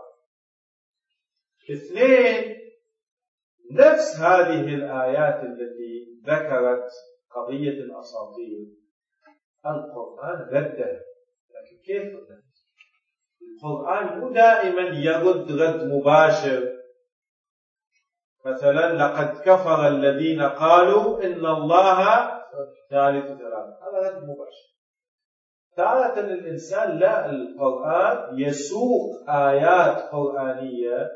اثنين، نفس هذه الآيات التي ذكرت قضية الأساطير القرآن ردها. لكن كيف رد؟ القرآن مو دائما يرد رد مباشر. مثلا لقد كفر الذين قالوا إن الله ثالث ثلاثة، هذا رد مباشر. تارة الإنسان لا، القرآن يسوق آيات قرآنية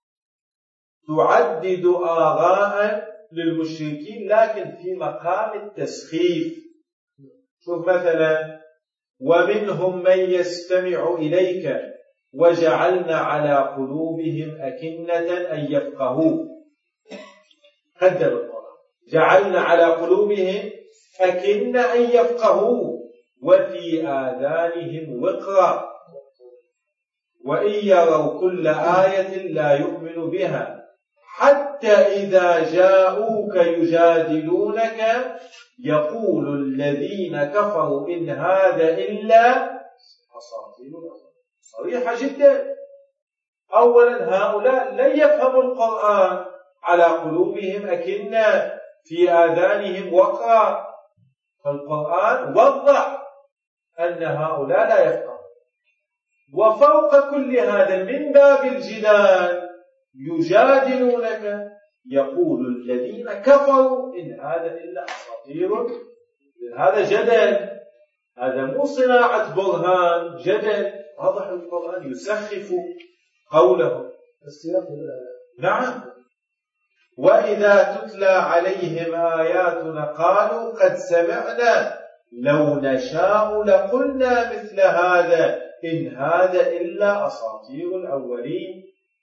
تعدد آراء للمشركين لكن في مقام التسخيف. شوف مثلا ومنهم من يستمع إليك وجعلنا على قلوبهم أكنة أن يفقهوه. قدر القرآن جعلنا على قلوبهم أكنة أن يفقهوه وفي آذانهم وقرا وإن يروا كل آية لا يؤمنوا بها حتى إذا جاءوك يجادلونك يقول الذين كفروا إن هذا إلا أساطير الأولين. صريحة جدا. أولا هؤلاء لن يفهموا القرآن، على قلوبهم أكنة في آذانهم وقرا، فالقرآن وضح أن هؤلاء لا يفهمون. وفوق كل هذا من باب الجدال يجادلونك يقول الذين كفروا إن هذا إلا أساطير. هذا جدل، هذا مو صناعة برهان، جدل. واضح القرآن يسخف قوله. السياق نعم. وإذا تتلى عليهم آياتنا قالوا قد سمعنا لو نشاء لقلنا مثل هذا إن هذا إلا أساطير الأولين.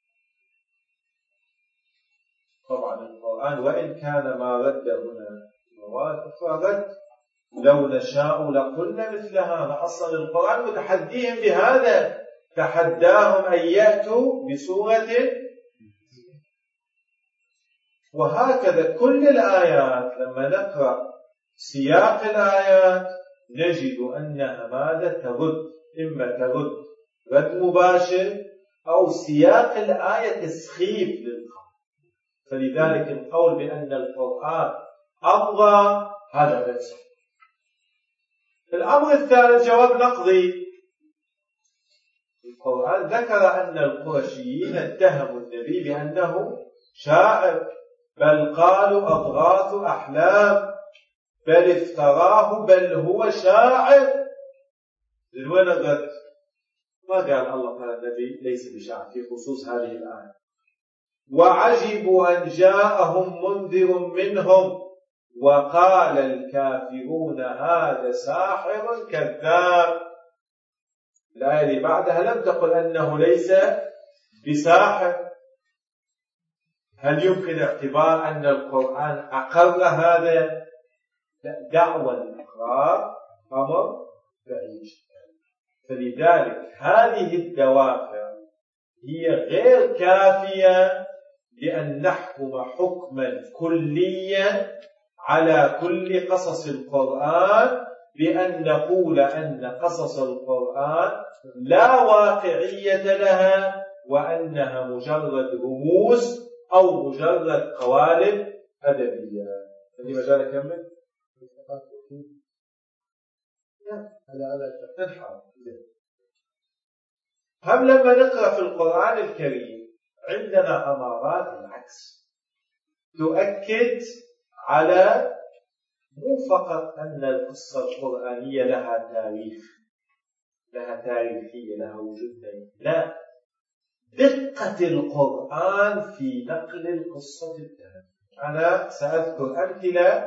طبعا القرآن وإن كان ما رد هنا مواد أخرى رد لو نشاء لقلنا مثل هذا. أصلا القرآن متحديهم بهذا، تحداهم أن يأتوا بسورة. وهكذا كل الآيات لما نقرأ سياق الآيات نجد أنها ماذا ترد، إما ترد رد مباشر أو سياق الآية تسخيف للقول. فلذلك القول بأن القرآن أطغى هذا غير صحيح. الأمر الثالث جواب نقضي. القرآن ذكر أن القرشيين اتهموا النبي بأنه شاعر، بل قالوا أضغاث أحلام، بل افتراه، بل هو شاعر. من وين الرد؟ ما قال الله قال النبي ليس بشاعر في خصوص هذه الآية. وعجبوا أن جاءهم منذر منهم وقال الكافرون هذا ساحر كذاب. الآية اللي بعدها لم تقل أنه ليس بساحر. هل يمكن اعتبار أن القرآن أقر هذا؟ لا، دعوى الإقرار أمر بعيد. فلذلك هذه الدوافع هي غير كافية لأن نحكم حكما كليا على كل قصص القرآن بأن نقول أن قصص القرآن لا واقعية لها وأنها مجرد رموز أو مجرد قوالب أدبية. عندي مجال أكمل؟ هم لما نقرأ في القرآن الكريم عندنا أمارات العكس تؤكد على مو فقط أن القصة القرآنية لها تاريخ، لها تاريخية، لها وجود، لا، دقة القرآن في نقل القصة التاريخية. أنا سأذكر أمثلة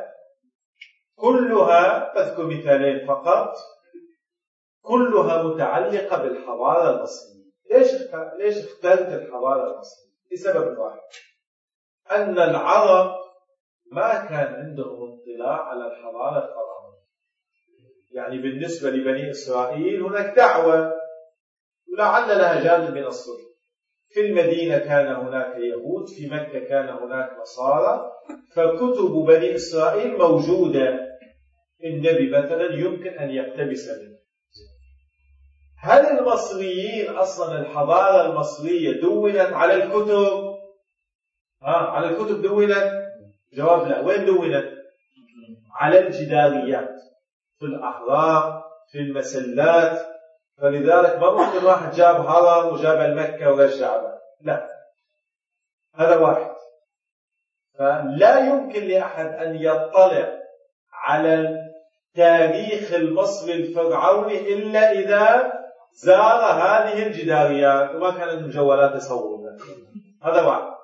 كلها، أذكر مثالين فقط، كلها متعلقة بالحضارة المصرية. ليش ليش اخترت الحضارة المصرية؟ لسبب واحد، أن العرب ما كان عندهم اطلاع على الحضارة الفرعونية. يعني بالنسبة لبني إسرائيل هناك دعوة ولعل لها جانب من الصدق. في المدينة كان هناك يهود، في مكة كان هناك نصارى، فكتب بني إسرائيل موجودة، النبي مثلا يمكن أن يقتبس منه. هل المصريين أصلا الحضارة المصرية دونت على الكتب؟ آه على الكتب دونت؟ جواب لا. وين دونت؟ على الجداريات، في الأحرام، في المسلات. فلذلك ما ممكن واحد جاب هرم وجاب المكة ورجع بها، لا، هذا واحد. فلا يمكن لأحد أن يطلع على التاريخ المصري الفرعوني إلا إذا زار هذه الجداريات، وما كان المجولات يصورونها. هذا واحد.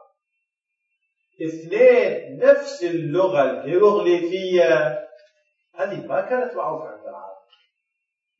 اثنين، نفس اللغة الهيروغليفية هذه ما كانت معروفة عند العرب.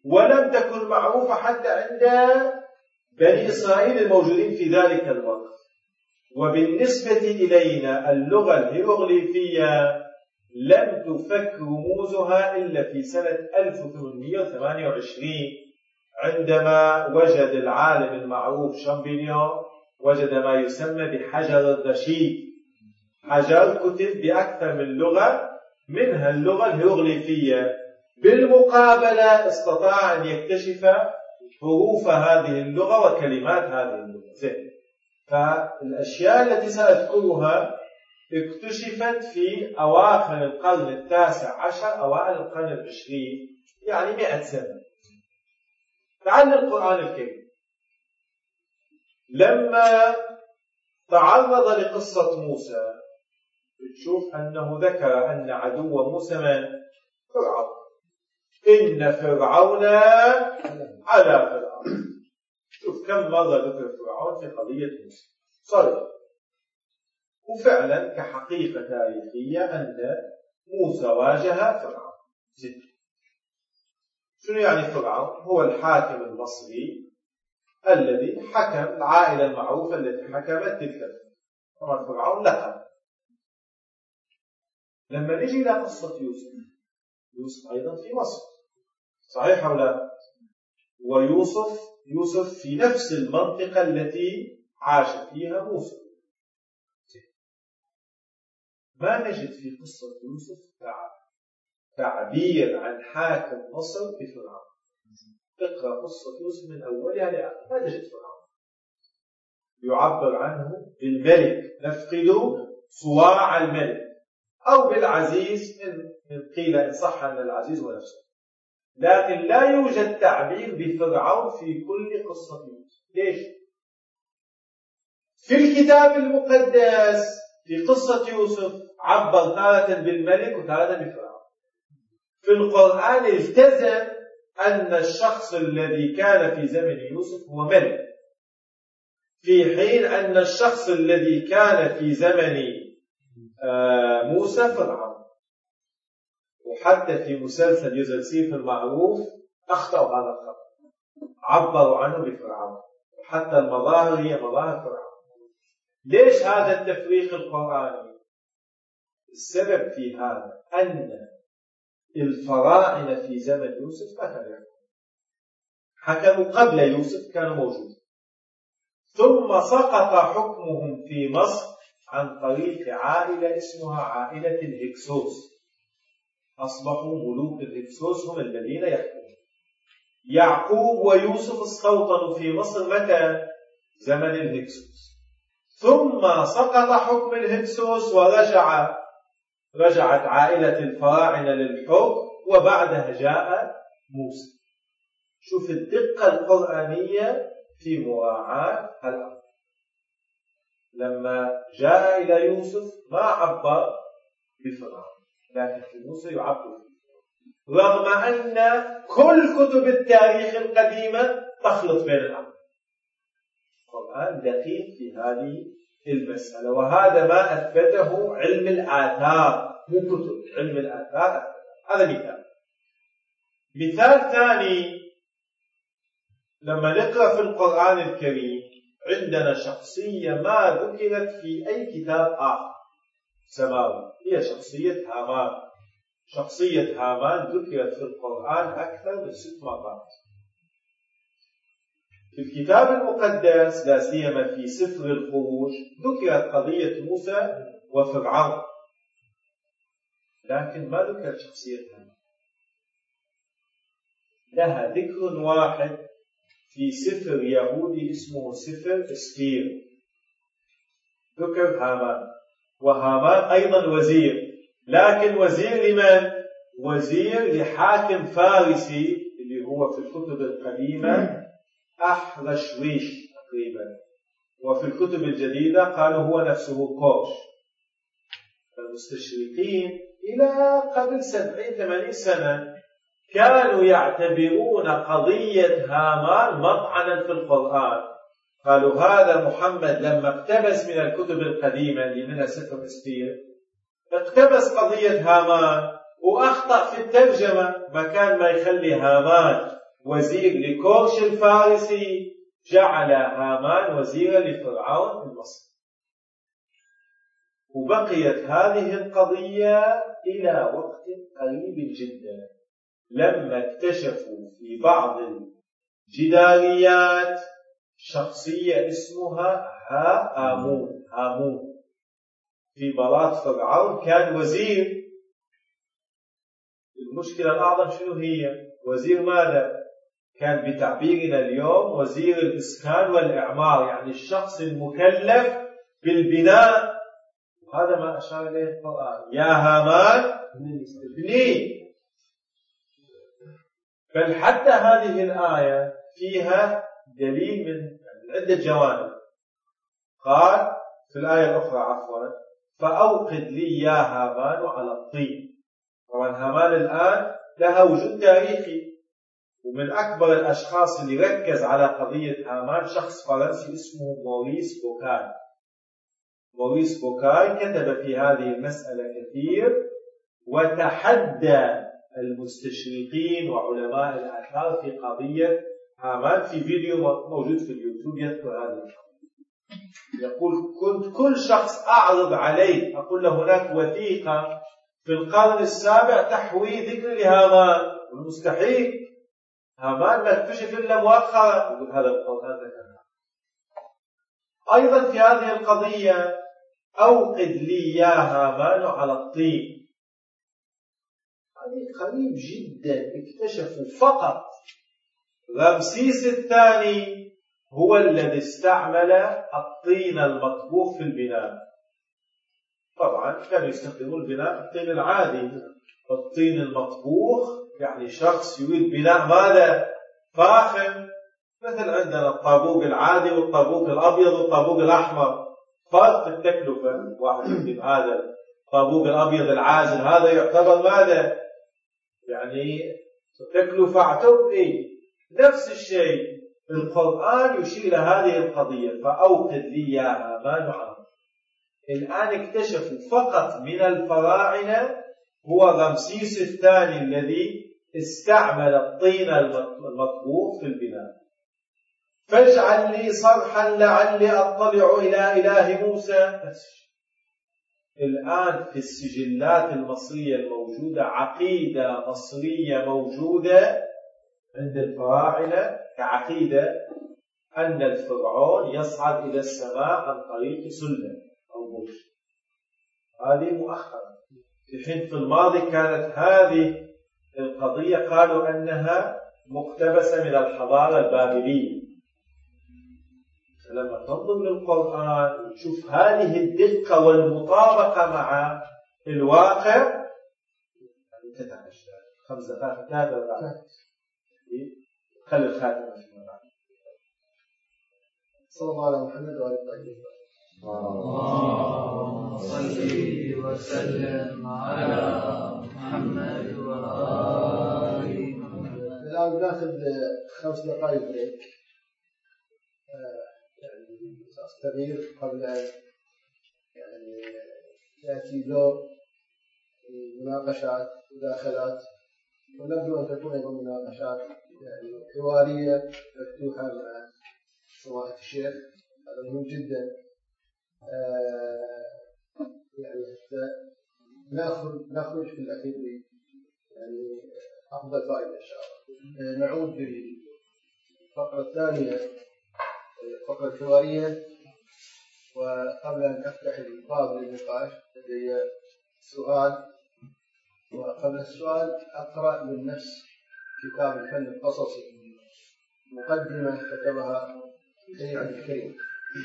ولم تكن معروفة حتى عند بني إسرائيل الموجودين في ذلك الوقت. وبالنسبة إلينا اللغة الهيروغليفية لم تفك رموزها إلا في سنة ألف وثمانمئة وثمانية وعشرين عندما وجد العالم المعروف شامبليون وجد ما يسمى بحجر الرشيد، حجر كتب بأكثر من لغة منها اللغة الهيروغليفية. بالمقابلة استطاع أن يكتشف حروف هذه اللغة وكلمات هذه اللغة. زين. فالأشياء التي سأذكرها اكتشفت في أواخر القرن التاسع عشر أوائل القرن العشرين، يعني مئة سنة. تعال القرآن الكريم لما تعرض لقصة موسى تشوف أنه ذكر أن عدو موسى من؟ فرعون. إن فرعون على فرعون. شوف كم مرة ذكر فرعون في قضية موسى صريح. وفعلا كحقيقة تاريخية أن موسى واجه فرعون. شنو يعني فرعون؟ هو الحاكم المصري الذي حكم العائلة المعروفة التي حكمت تلك. طبعا فرعون لقب. لما نجي إلى قصة يوسف، يوسف أيضا في مصر، صحيح أو لا؟ ويوسف يوسف في نفس المنطقة التي عاش فيها موسى. ما نجد في قصة يوسف تعبير عن حاكم مصر بفرعون. اقرأ قصة يوسف من أولها لآخرها ما تجد فرعون. يعبر عنه بالملك، نفقد صواع الملك، أو بالعزيز إن قيل إن صح أن العزيز هو نفسه. لكن لا يوجد تعبير بفرعون في كل قصة يوسف. ليش؟ في الكتاب المقدس في قصة يوسف عبر تارة بالملك وتارة بفرعون. في القرآن التزم أن الشخص الذي كان في زمن يوسف هو ملك، في حين أن الشخص الذي كان في زمن موسى فرعون. وحتى في مسلسل يوزلسيف المعروف أخطأوا هذا الخطأ، عبروا عنه بفرعون، وحتى المظاهر هي مظاهر فرعون. ليش هذا التفريق القرآني؟ السبب في هذا أن الفراعنة في زمن يوسف ما كانوا يحكمون، حكموا قبل يوسف كانوا موجودين، ثم سقط حكمهم في مصر عن طريق عائلة اسمها عائلة الهكسوس. أصبحوا ملوك الهكسوس هم الذين يحكمون. يعقوب ويوسف استوطنوا في مصر متى؟ زمن الهكسوس. ثم سقط حكم الهكسوس ورجع رجعت عائلة الفراعنة للحكم، وبعدها جاء موسى. شوف الدقة القرآنية في مراعاة الأمر. لما جاء إلى يوسف ما عبر بفرعون، لكن في موسى يعبر، رغم أن كل كتب التاريخ القديمة تخلط بين الأمر. القرآن دقيق في هذه المسألة، وهذا ما أثبته علم الآثار، مو كتب، علم الآثار. هذا مثال. مثال ثاني، لما نقرأ في القرآن الكريم عندنا شخصية ما ذكرت في أي كتاب آخر سماوي، هي شخصية هامان. شخصية هامان ذكرت في القرآن أكثر من ست مرات. في الكتاب المقدس لا سيما في سفر الخروج ذكرت قضية موسى وفرعون، لكن ما ذكرت شخصية هامان. لها ذكر واحد في سفر يهودي اسمه سفر إستير، ذكر هامان، وهامان أيضا وزير، لكن وزير لمن؟ وزير لحاكم فارسي اللي هو في الكتب القديمة أحرشويش تقريبا، وفي الكتب الجديدة قالوا هو نفسه كوش. المستشرقين إلى قبل سبعين ثمانين سنة كانوا يعتبرون قضية هامان مطعنا في القرآن. قالوا هذا محمد لما اقتبس من الكتب القديمة اللي منها سفر إستير، اقتبس قضية هامان وأخطأ في الترجمة، مكان ما يخلي هامان وزير لكورش الفارسي جعل هامان وزيرا لفرعون المصري. وبقيت هذه القضية إلى وقت قريب جدا، لما اكتشفوا في بعض الجداريات شخصية اسمها هامون هامون في بلاط فرعون، كان وزير. المشكلة الأعظم شنو هي؟ وزير ماذا؟ كان بتعبيرنا اليوم وزير الإسكان والإعمار، يعني الشخص المكلف بالبناء. وهذا ما أشار إليه القرآن، يا هامان ابني. بل حتى هذه الآية فيها دليل من عدة جوانب. قال في الآية الأخرى عفوا فأوقد لي يا هامان على الطين. طبعا هامان الآن لها وجود تاريخي، ومن أكبر الأشخاص اللي ركز على قضية هامان شخص فرنسي اسمه موريس بوكاي. موريس بوكاي كتب في هذه المسألة كثير، وتحدى المستشرقين وعلماء الآثار في قضية هامان. في فيديو موجود في اليوتيوب يذكر هذا القضية. يقول كنت كل شخص أعرض عليه أقول له هناك وثيقة في القرن السابع تحوي ذكر لهامان، والمستحيل هامان ما اكتشف إلا مؤخرا. يقول هذا القرآن ذكرها. أيضا في هذه القضية أوقد لي يا هامان على الطين، هذه قريب جدا. اكتشفوا فقط رمسيس الثاني هو الذي استعمل الطين المطبوخ في البناء. طبعا كانوا يستخدمون البناء الطين العادي، الطين المطبوخ يعني شخص يريد بناء ماذا؟ فاخر، مثل عندنا الطابوق العادي والطابوق الأبيض والطابوق الأحمر، فرق التكلفة. واحد يكتب هذا الطابوق الأبيض العازل هذا يعتبر ماذا؟ يعني تكلفة اعتب إيه؟ نفس الشيء القرآن يشير إلى هذه القضية، فأوقد لي يا هامان على. الآن اكتشفوا فقط من الفراعنة هو رمسيس الثاني الذي استعمل الطين المطبوخ في البناء. فاجعل لي صرحا لعلي أطلع إلى إله موسى. الآن في السجلات المصرية الموجودة عقيدة مصرية موجودة عند الفراعنة كعقيدة أن الفرعون يصعد إلى السماء عن طريق سلم أو برج. هذه مؤخرا، في حين في الماضي كانت هذه القضية قالوا أنها مقتبسة من الحضارة البابلية. لما تنظر للقرآن وتشوف هذه الدقة والمطابقة مع الواقع تتعجب. خمس دقائق كذا بعد خلي الخاتمة في المعنى. صلى الله على محمد وعلى آله اللهم صل وسلم على محمد وآل محمد. الآن ناخذ خمس دقائق بريك يعني صغير قبل أن يعني يأتي دور مناقشات مداخلات، ونرجو أن تكون أيضا مناقشات يعني حوارية مفتوحة مع سماحة الشيخ. هذا مهم جدا آه يعني حتى نأخذ نخرج في الأخير يعني أفضل فائدة إن شاء الله. نعود للفقرة الثانية، الفقرة الحوارية. وقبل أن أفتح الباب للنقاش لدي سؤال، وقبل السؤال أقرأ من نفس كتاب الفن القصصي مقدمة كتبها سيد عبد الكريم،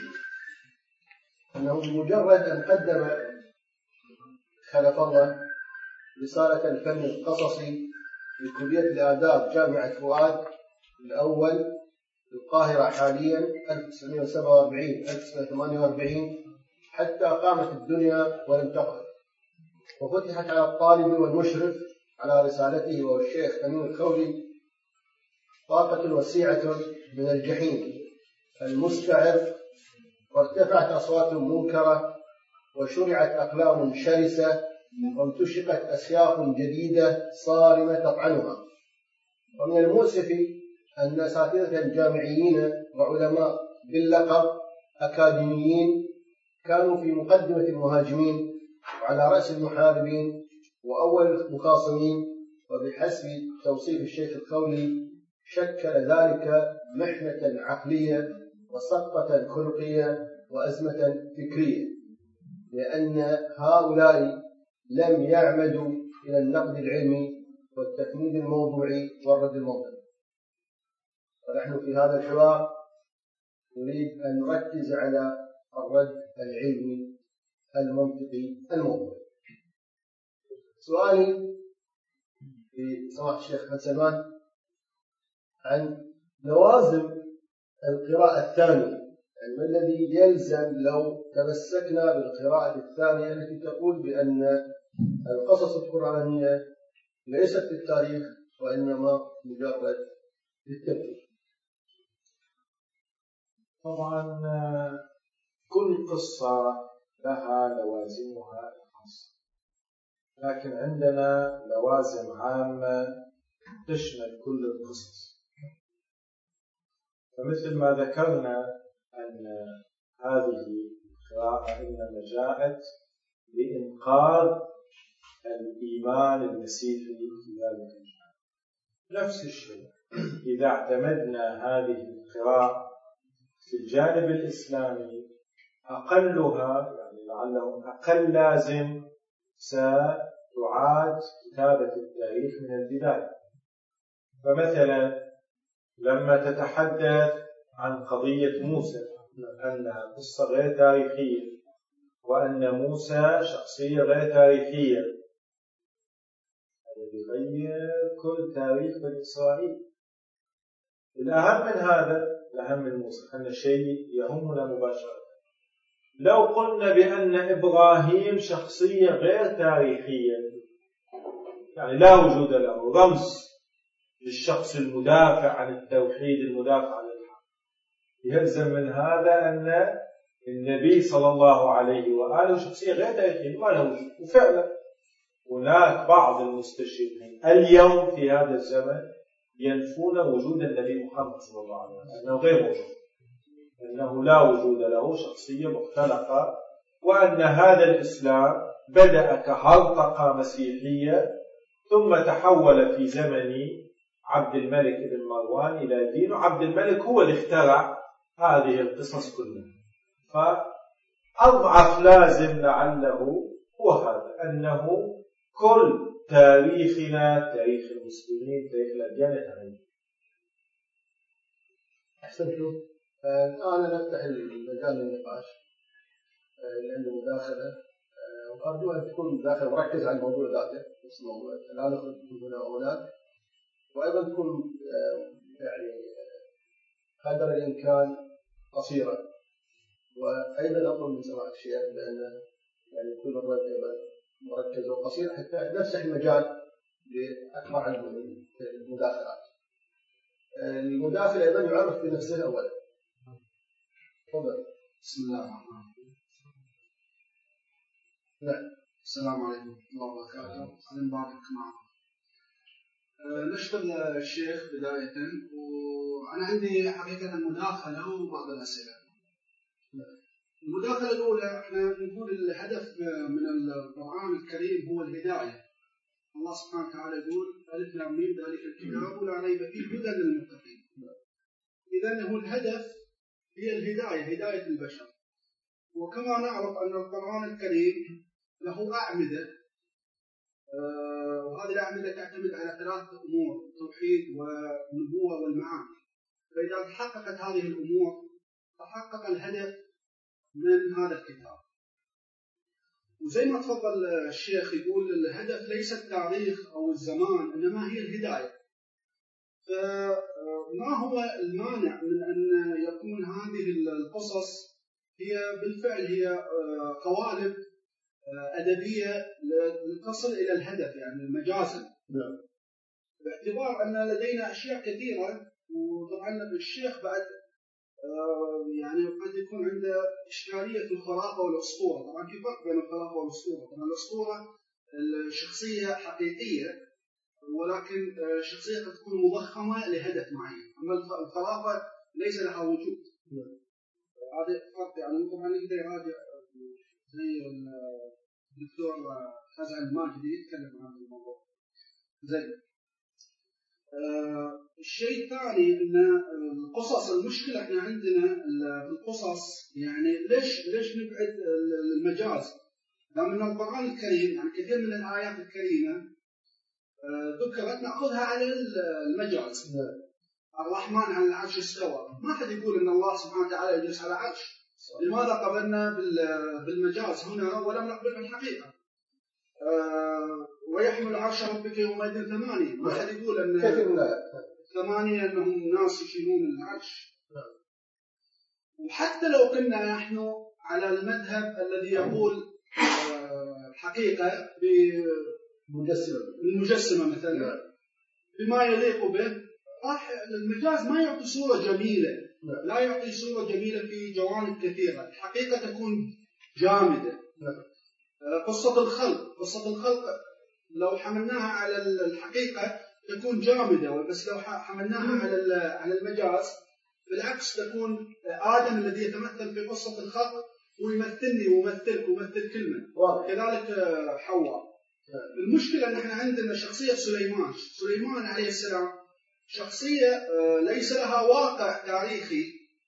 أنه بمجرد أن قدم خلف الله رسالة الفن القصصي لكلية الآداب جامعة فؤاد الأول القاهرة حاليا ألف وتسعمائة وسبعة وأربعين ألف وتسعمائة وثمانية وأربعين حتى قامت الدنيا ولم تقف، وفتحت على الطالب والمشرف على رسالته وهو الشيخ أمين الخولي طاقة وسيعة من الجحيم المستعر، وارتفعت أصوات منكرة وشرعت أقلام شرسة وانتشقت أسياف جديدة صارمة تطعنها. ومن المؤسف أن أساتذة الجامعيين وعلماء باللقب أكاديميين كانوا في مقدمة المهاجمين وعلى رأس المحاربين وأول المخاصمين، وبحسب توصيف الشيخ الخولي شكل ذلك محنة عقلية وسقطة خلقية وأزمة فكرية، لأن هؤلاء لم يعمدوا إلى النقد العلمي والتفنيد الموضوعي والرد المنطقي. ونحن في هذا الحوار نريد أن نركز على الرد العلمي المنطقي الموضوعي. سؤالي لسماحة الشيخ أحمد سلمان عن لوازم القراءة الثانية، يعني ما الذي يلزم لو تمسكنا بالقراءة الثانية التي تقول بأن القصص القرآنية ليست للتاريخ وإنما مجرد للتفكير؟ طبعا كل قصة لها لوازمها الخاصة، لكن عندنا لوازم عامة تشمل كل القصص. فمثل ما ذكرنا أن هذه القراءة إنما جاءت لإنقاذ الإيمان المسيحي في ذلك الجانب. نفس الشيء إذا اعتمدنا هذه القراءة في الجانب الإسلامي أقلها، يعني لعله أقل لازم، ستعاد كتابة التاريخ من البداية. فمثلا لما تتحدث عن قضية موسى أنها قصة غير تاريخية وأن موسى شخصية غير تاريخية، هذا يغير كل تاريخ بني إسرائيل. الأهم من هذا، الأهم من موسى، أن شيء يهمنا مباشرة. لو قلنا بأن إبراهيم شخصية غير تاريخية، يعني لا وجود له، رمز للشخص المدافع عن التوحيد المدافع عن الحق، يلزم من هذا أن النبي صلى الله عليه وآله شخصية غير تاريخية ما له وجود. وفعلا هناك بعض المستشرقين اليوم في هذا الزمن ينفون وجود النبي محمد صلى الله عليه وسلم، أنه غير موجود، أنه لا وجود له، شخصية مختلقة، وأن هذا الإسلام بدأ كهرطقة مسيحية ثم تحول في زمن عبد الملك بن مروان إلى دين، وعبد الملك هو اللي اخترع هذه القصص كلها. فأضعف لازم لعله هو هذا، أنه كل تاريخنا، تاريخ المسلمين، تاريخ الأديان يتغير. أحسنتم. الآن نفتح المجال للنقاش اللي عنده مداخلة، وأرجو أن تكون مداخلة مركزة على الموضوع ذاته، نفس الموضوع، لا نخرج من هنا وهناك، وأيضا تكون يعني قدر الإمكان قصيرة. وأيضا أطلب من سماحة الشيخ بأن يعني يكون الرد أيضا مركز وقصير حتى نفسح المجال لأكبر عدد من المداخلات. المداخل أيضا يعرف بنفسه أولا. تفضل. بسم الله الرحمن الرحيم. نعم. السلام عليكم ورحمة الله وبركاته. أهلا بك معكم. نشكر الشيخ بداية، وأنا عندي حقيقة مداخلة وبعض الأسئلة. المداخلة الأولى، احنا نقول الهدف من القرآن الكريم هو الهداية. الله سبحانه وتعالى يقول ألف لام ميم ذلك الكتاب لا ريب فيه هدى للمتقين. إذن هو الهدف هي الهداية، هداية البشر. وكما نعرف أن القرآن الكريم له أعمدة، آه وهذه الأعمدة تعتمد على ثلاثة أمور: التوحيد والنبوة والمعاني. فإذا تحققت هذه الأمور تحقق الهدف من هذا الكتاب. وزي ما تفضل الشيخ يقول الهدف ليس التاريخ أو الزمان، إنما هي الهداية. فما هو المانع من أن يكون هذه القصص هي بالفعل هي قوالب أدبية لتصل إلى الهدف، يعني مجازا، باعتبار أن لدينا أشياء كثيرة. وطبعا الشيخ بعد يعني قد يكون عنده إشكالية في الخرافة والأسطورة. طبعا في فرق بين الخرافة والأسطورة. طبعا الأسطورة الشخصية حقيقية ولكن شخصية قد تكون مضخمة لهدف معين، أما الخرافة ليس لها وجود. هذا فرق يعني طبعا يقدر يراجع زي الدكتور حسن الماجدي يتكلم عن هذا الموضوع. زين. آه الشيء الثاني ان القصص، المشكله احنا عندنا في القصص يعني ليش ليش نبعد المجاز؟ لأن القرآن الكريم يعني كثير من الآيات الكريمة آه ذكرت نأخذها على المجاز. الرحمن على العرش استوى، ما حد يقول ان الله سبحانه وتعالى يجلس على عرش. لماذا قبلنا بالمجاز هنا ولم نقبل بالحقيقه؟ أه ويحمل عرش ربك يومئذ ثمانية، ما حد يقول ان ثمانية انهم ناس يشيلون العرش. وحتى لو كنا نحن على المذهب الذي يقول أه حقيقه بالمجسمه مثلا بما يليق به، راح المجاز ما يعطي صورة جميلة، لا يعطي صورة جميلة في جوانب كثيرة. الحقيقة تكون جامدة. قصة الخلق قصة الخلق لو حملناها على الحقيقة تكون جامدة، بس لو حملناها على على المجاز بالعكس تكون آدم الذي يتمثل في قصة الخلق ويمثلني ويمثلك ويمثل كلمة، كذلك حواء. المشكلة أن احنا عندنا شخصية سليمان سليمان عليه السلام شخصية ليس لها واقع تاريخي،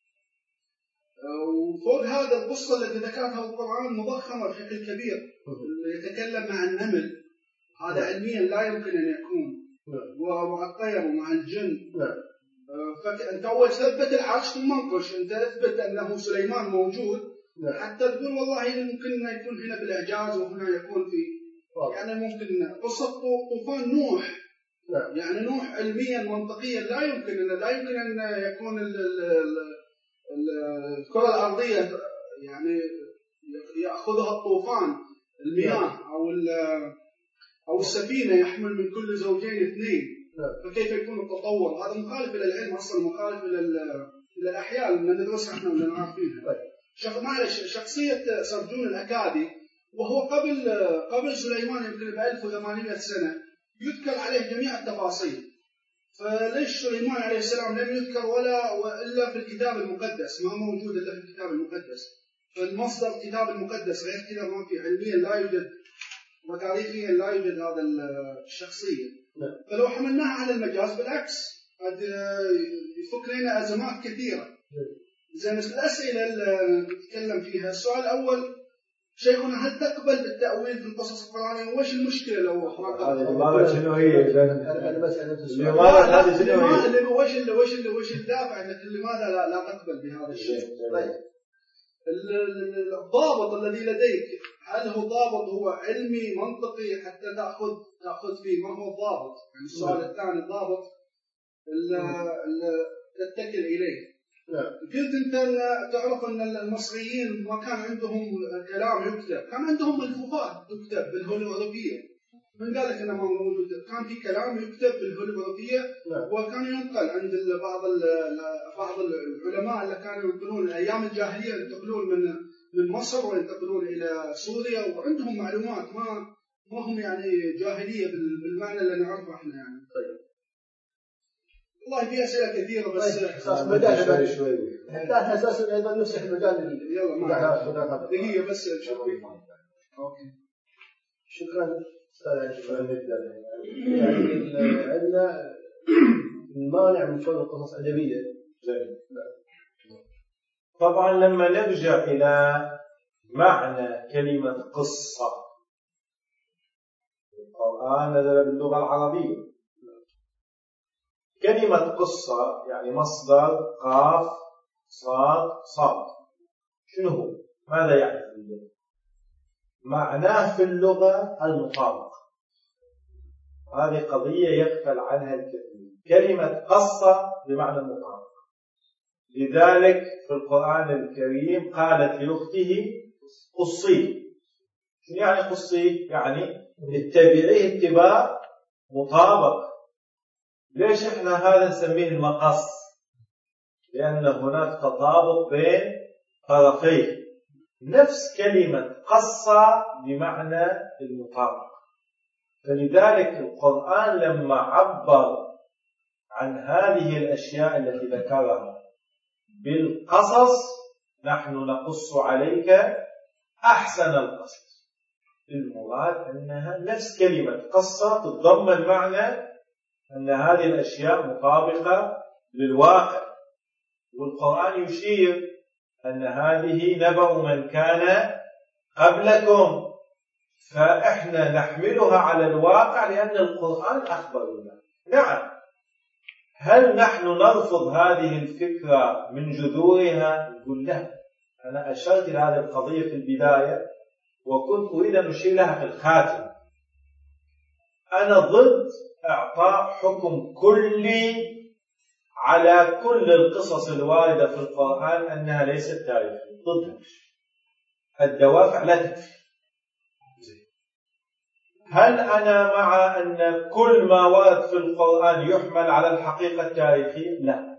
وفوق هذا القصة التي ذكرتها القرآن مضخمة بشكل كبير. يتكلم مع النمل، هذا علميا لا يمكن أن يكون، ومع الطير ومع الجن. فأنت أول تثبت العرش ثم انقش، أنت أثبت أنه سليمان موجود حتى تقول والله ممكن أن يكون هنا بالإعجاز وهنا يكون في يعني ممكن قصة طوفان نوح. يعني نوح علميا منطقيا لا يمكن أن لا يمكن أن يكون ال ال الكرة الأرضية يعني يأخذها الطوفان المياه أو أو السفينة يحمل من كل زوجين اثنين، فكيف يكون التطور؟ هذا مخالف إلى العلم أصلا، مخالف إلى إلى الأحياء اللي ندرسها إحنا ولا نعرفينها. معلش شخصية سرجون الأكادي وهو قبل قبل سليمان يمكن ب ألف وثمانمائة سنة يذكر عليه جميع التفاصيل. فليش سليمان عليه السلام لم يذكر ولا إلا في الكتاب المقدس؟ ما موجود إلا في الكتاب المقدس. فالمصدر الكتاب المقدس غير كذا ما في، علميا لا يوجد وتاريخيا لا يوجد هذا الشخصية. فلو حملناها على المجاز بالعكس قد يفك لنا أزمات كثيرة. زي مثل الأسئلة اللي نتكلم فيها. السؤال الأول شيخنا هل تقبل بالتأويل في القصص القرآنية؟ وش المشكلة لو ما قبل؟ هذا شنو هي؟ لماذا هذه شنو هي؟ وش ال وش ال وش الدافع انك لماذا لا, لا تقبل بهذا الشيء؟ طيب الضابط الذي لديك هل هو ضابط هو علمي منطقي حتى تأخذ تأخذ فيه؟ ما هو الضابط؟ يعني السؤال الثاني الضابط تتكل إليه. قلت أنت تعرف أن المصريين ما كان عندهم كلام يكتب، كان عندهم ملفوفات تكتب بالهيروغليفية. من قال لك أنه ما موجود؟ كان في كلام يكتب بالهيروغليفية وكان ينقل عند بعض بعض العلماء اللي كانوا ينقلون أيام الجاهلية، ينتقلون من من مصر وينتقلون إلى سوريا وعندهم معلومات، ما ما هم يعني جاهلية بالمعنى اللي نعرفه إحنا يعني. طيب. والله في أسئلة كثيرة بس أساس مجال شوي نحتاج أساس أيضا نفسح المجال. يلا معنا دقيقة بس شكرا. أوكي شكرا شكرا جدا. يعني عندنا المانع من كون القصص أدبية. طبعا لما نرجع إلى معنى كلمة قصة القرآن نزل باللغة العربية. كلمة قصة يعني مصدر قاف صاد صاد. شنو هو؟ ماذا يعني في اللغة؟ معناه في اللغة المطابقة. هذه قضية يغفل عنها الكثير. كلمة قصة بمعنى المطابقة. لذلك في القرآن الكريم قالت لأخته قصي. شنو يعني قصي؟ يعني اتبعيه اتباع مطابق. ليش احنا هذا نسميه المقص؟ لأن هناك تطابق بين طرفين. نفس كلمة قصة بمعنى المطابقة. فلذلك القرآن لما عبر عن هذه الأشياء التي ذكرها بالقصص، نحن نقص عليك أحسن القصص، المراد أنها نفس كلمة قصة تتضمن معنى أن هذه الأشياء مطابقة للواقع. والقرآن يشير أن هذه نبأ من كان قبلكم، فإحنا نحملها على الواقع لأن القرآن أخبرنا. نعم، هل نحن نرفض هذه الفكرة من جذورها؟ نقول لا. أنا أشرت إلى هذه القضية في البداية وكنت أريد أن أشير لها في الخاتمة. أنا ضد إعطاء حكم كلي على كل القصص الواردة في القرآن أنها ليست تاريخية، ضدها. الدوافع لا تكفي. هل أنا مع أن كل ما ورد في القرآن يحمل على الحقيقة التاريخية؟ لا.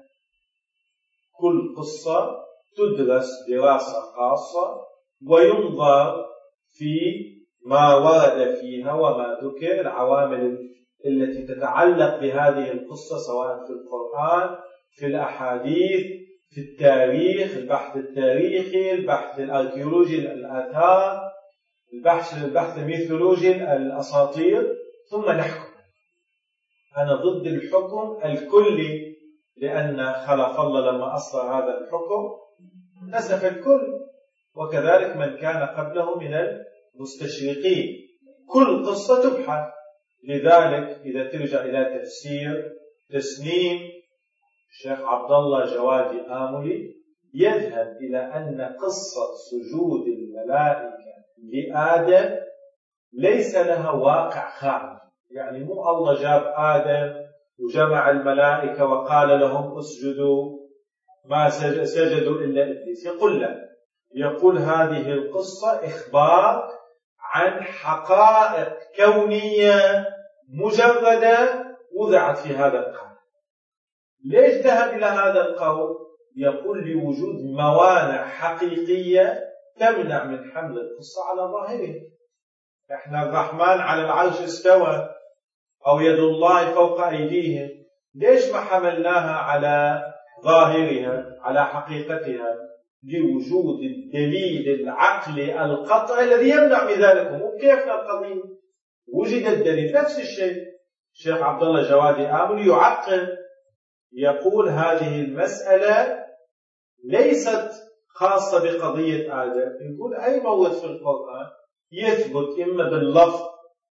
كل قصة تدرس دراسة خاصة وينظر في ما ورد فيها وما ذكر، العوامل التي تتعلق بهذه القصة سواء في القرآن، في الأحاديث، في التاريخ، البحث التاريخي، البحث الأركيولوجي، الآثار، البحث البحث الميثولوجي، الأساطير، ثم نحكم. أنا ضد الحكم الكلي، لأن خلق الله لما أصدر هذا الحكم نسف الكل، وكذلك من كان قبله من المستشرقين. كل قصة تبحث. لذلك إذا ترجع إلى تفسير تسنيم الشيخ عبد الله جوادي آملي يذهب إلى أن قصة سجود الملائكة لآدم ليس لها واقع خارج. يعني مو الله جاب آدم وجمع الملائكة وقال لهم اسجدوا، ما سجدوا إلا إبليس. يقول لا، يقول هذه القصة إخبار عن حقائق كونية مجردة وضعت في هذا القول. ليش ذهب إلى هذا القول؟ يقول لوجود موانع حقيقية تمنع من حمل القصة على ظاهره. احنا الرحمن على العرش استوى أو يد الله فوق أيديهم، ليش ما حملناها على ظاهرها على حقيقتها؟ لوجود الدليل العقلي القطعي الذي يمنع من ذلك. مو كيف القضية؟ وجد الدليل. نفس الشيء الشيخ عبد الله جوادي آمل يعقب، يقول هذه المسألة ليست خاصة بقضية آدم. يقول أي موضوع في القرآن يثبت إما باللفظ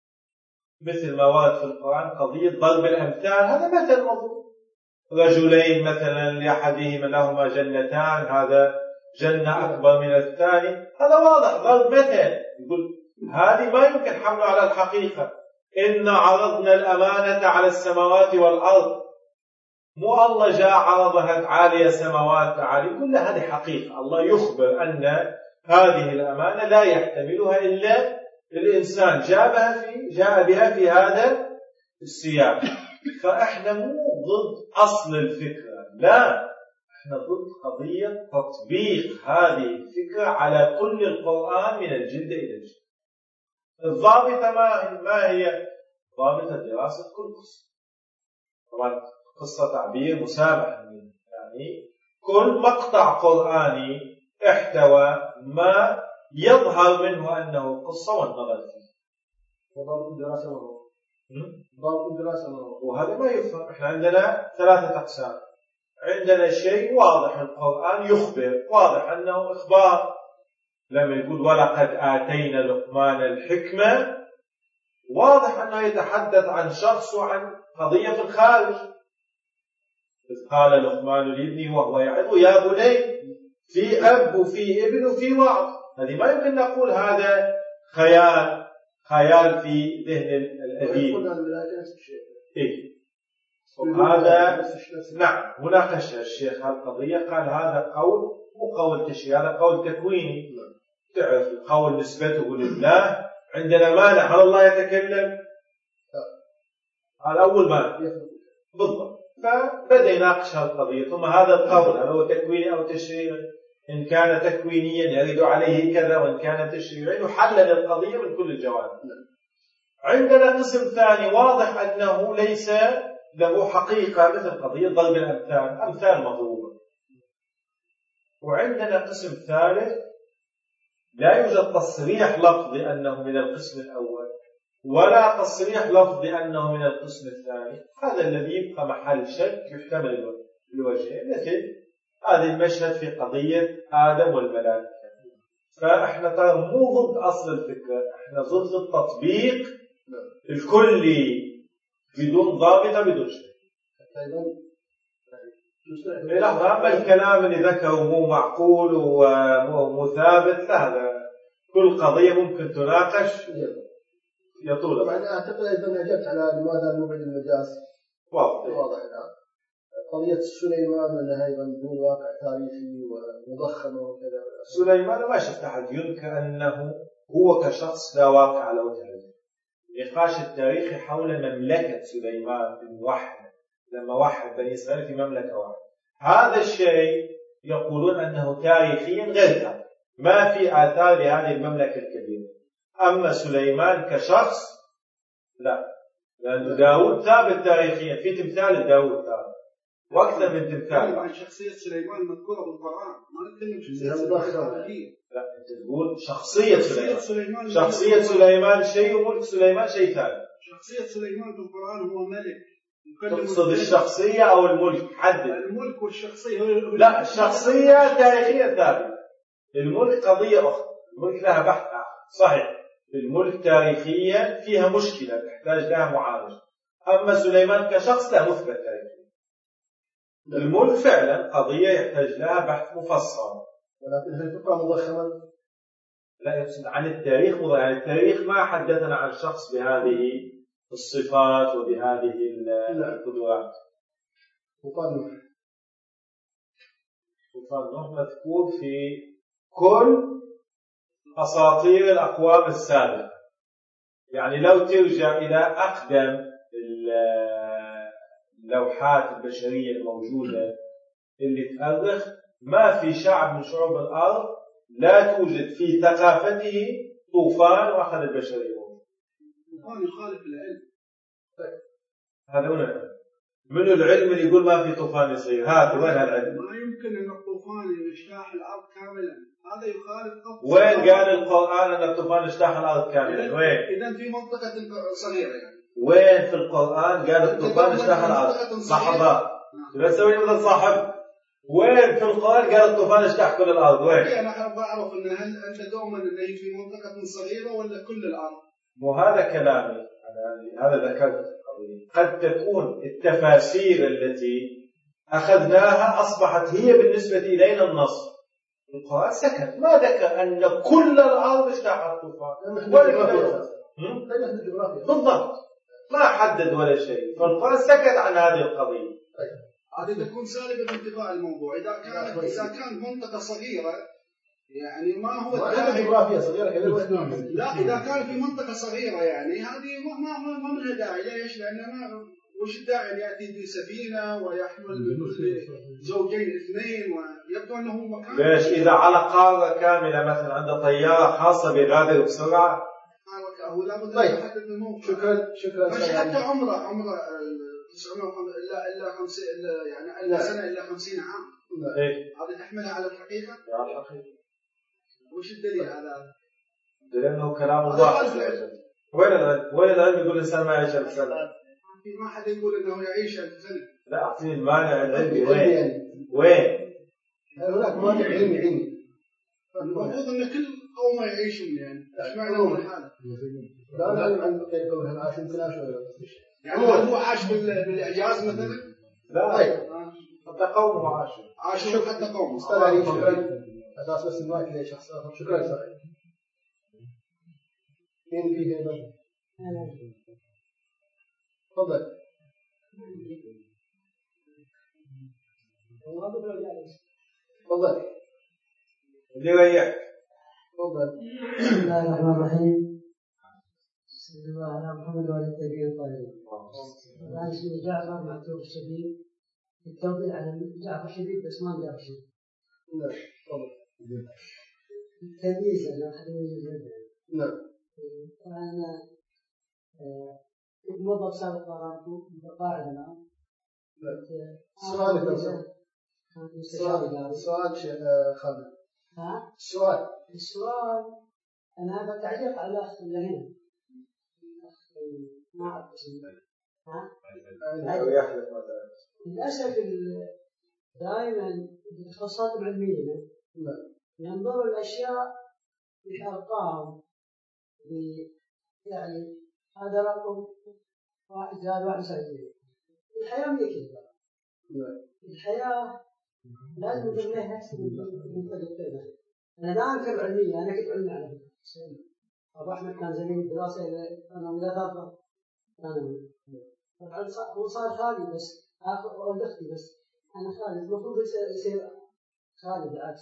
مثل ما ورد في القرآن قضية ضرب الأمثال، هذا مثل موضوع. رجلين مثلا لأحدهما لهما جنتان، هذا جنة أكبر من الثاني، هذا واضح ضرب مثل. يقول هذه ما يمكن حمله على الحقيقة. إن عرضنا الأمانة على السماوات والأرض، مو الله جاء عرضها عالية السماوات عالية، كل هذه حقيقة. الله يخبر أن هذه الأمانة لا يحتملها إلا الإنسان، جاء بها في جاء بها في هذا السياق. فإحنا مو ضد أصل الفكرة، لا، إحنا ضد قضية تطبيق هذه الفكرة على كل القرآن من الجلد إلى الجلد. الضابطة ما ما هي؟ ضابطة دراسة كل قصة. طبعا قصة تعبير مسامح، يعني كل مقطع قرآني احتوى ما يظهر منه أنه قصة والنظر فيه. وضابط الدراسة وهو ضابط الدراسة وهو وهذا ما يفهم. احنا عندنا ثلاثة أقسام. عندنا شيء واضح، القرآن يخبر، واضح أنه إخبار. لما يقول ولقد آتينا لقمان الحكمة، واضح أنه يتحدث عن شخص وعن قضية في الخارج. إذ قال لقمان لابنه وهو يعظه يا بني، في أب وفي ابن وفي وعظ. هذه ما يمكن نقول هذا خيال خيال في ذهن الأديب. إيه؟ وهذا نعم مناقشة الشيخ هالقضية، قال هذا قول مو قول تشريعي، هذا قول تكويني. تعرف القول نسبته لله، عندنا مانع هل الله يتكلم؟ هذا أول مانع بالضبط. فبدأ يناقش هالقضية، ثم هذا القول هل هو تكويني أو تشريعي؟ إن كان تكوينيا يرد عليه كذا، وإن كان تشريعي يحلل القضية من كل الجوانب. عندنا قسم ثاني واضح أنه ليس له حقيقة مثل قضية ضرب الأمثال، أمثال مضروبة. وعندنا قسم ثالث لا يوجد تصريح لفظي أنه من القسم الأول ولا تصريح لفظي أنه من القسم الثاني. هذا الذي يبقى محل شك يحتمل الوجهين، مثل هذه المشهد في قضية آدم والملائكة. فإحنا ترى مو ضد أصل الفكرة، إحنا ضد التطبيق الكلي بدون ضابطة بدون شيء. لحظة، أما الكلام اللي ذكره مو معقول ومو ثابت، هذا كل قضية ممكن تناقش يطول. طبعا أعتقد أيضا أجبت على لماذا المبعد المجاز واضح واضح الآن. قضية سليمان أنها أيضا بدون واقع تاريخي ومضخمة وكذا. سليمان ما شفت أحد ينكر أنه هو كشخص لا واقع له تاريخ. النقاش التاريخي حول مملكة سليمان الموحد لما وحد بني إسرائيل في مملكة واحدة، هذا الشيء يقولون أنه تاريخيا غير ثابت، ما في آثار لهذه المملكة الكبيرة. أما سليمان كشخص لا، لأن داود ثابت تاريخيا، في تمثال داود ثابت وأكثر من تمثال. عن شخصية سليمان مذكورة بالقرآن، ما نتكلم شخصية سليمان. لا، أنت تقول شخصية سليمان. سليمان شخصية سليمان شيء وملك سليمان شيء ثاني. شخصية سليمان في القرآن هو ملك. تقصد الشخصية أو الملك؟ حدد. الملك والشخصية. لا، الشخصية تاريخيا ثابتة، الملك قضية أخرى، الملك لها بحث آخر. صحيح الملك تاريخيا فيها مشكلة تحتاج لها معالجة، أما سليمان كشخص لا مثبت تاريخيا. الملك فعلا قضية يحتاج لها بحث مفصل. ولكن هل تبقى مضخما؟ لا، يقصد عن التاريخ مضخم. يعني التاريخ ما حدثنا عن شخص بهذه الصفات وبهذه القدرات. طوفان نوح. طوفان نوح مذكور في كل أساطير الأقوام السابقة. يعني لو ترجع إلى أقدم اللوحات البشرية الموجودة اللي تؤرخ، ما في شعب من شعوب الأرض لا توجد في ثقافته طوفان وأخذ البشرية. طوفان يخالف العلم. هذا وين العلم؟ من العلم اللي يقول ما في طوفان يصير؟ هات وين العلم؟ ما يمكن أن الطوفان يجتاح الأرض كاملا، هذا يخالف. وين قال القرآن أن الطوفان اجتاح الأرض كاملا؟ وين؟ إذا في منطقة صغيرة يعني. وين في القرآن قال الطوفان اجتاح الأرض؟ لحظة لا تسوي مثل صاحب. وين في القرآن قال الطوفان اجتاح كل الأرض؟ وين؟ أنا أحب أعرف أن هل أنت دوما أنه في منطقة صغيرة ولا كل الأرض؟ مو هذا كلامي، هذا ذكرت. قد تكون التفاسير التي أخذناها أصبحت هي بالنسبة إلينا النص. القرآن سكت، ما ذكر أن كل الأرض اجتاحت الطوفان بالضبط، ما حدد ولا شيء. فالقرآن سكت عن هذه القضية. هذه تكون سالبة بانتفاء الموضوع. إذا كانت إذا كانت منطقة صغيرة يعني ما هو الداعي جغرافيا صغيرة لا، إذا كان في منطقة صغيرة يعني هذه ما ما ما لها داعي. ليش؟ لأن ما وش الداعي أن يأتي بسفينة ويحمل زوجين اثنين ويبدو أنه مكان. ليش؟ إذا على قارة كاملة مثلا عنده طيارة خاصة بيغادر بسرعة. هو لابد طيب. أن يحدد الموقع. شكرا شكرا. بس حتى عمره عمره تسعمائة إلا إلا خمسين إلا يعني ألف سنة إلا خمسين عام. إيه؟ هذا تحملها على الحقيقة؟ على الحقيقة. وش الدليل على هذا؟ لأنه كلام الله. وين العلم؟ وين العلم يقول الإنسان ما يعيش ألف سنة؟ ما حد يقول إنه يعيش ألف سنة. لا، أعطيني المانع العلمي. وين؟ وين؟ هناك مانع علمي علمي. المفروض إن كل قوم يعيشون يعني. إيش معنى هو الحالة؟ لا نعلم عن بقية قومهم عاش يمكن عاش ولا يعني هل هو عاش بالإعجاز مثلا؟ لا. طيب. حتى قومه عاشوا. عاشوا حتى قومه. استاذ علي شكرا. أساس بس المايك لشخص آخر. شكرا أستاذ. مين فيه هنا؟ تفضل. تفضل. اللي يريحك. تفضل. بسم الله الرحمن الرحيم. صلى الله على محمد وعلى الطيبين الطاهرين. الآن اسمي جعفر معتوق الشديد. التوضيح على جعفر شديد بس ما جعفر شديد. نعم. تفضل. التمييز أنا أحد يميز. نعم. أنا الموظف سابق قراركم قاعدة الآن. سؤالك سؤال سؤال شيخ خالد. ها؟ السؤال السؤال أنا هذا تعليق على الأخ اللي هنا. ما أعرف اسمه. ها؟ للأسف دائما التخصصات العلمية ينظروا الأشياء بالأرقام، يعني هذا رقم واحد زائد واحد يساوي اثنين. الحياة مية كذا. الحياة لازم نقول لها نفس المنطقة. أنا لا أنكر علمية، أنا كنت علمي على فكرة. أبو أحمد كان زميل دراسة، أنا من ثلاثة أنا طبعا هو صار خالد بس آخر أول أختي بس أنا خالد المفروض يصير خالد بالعكس.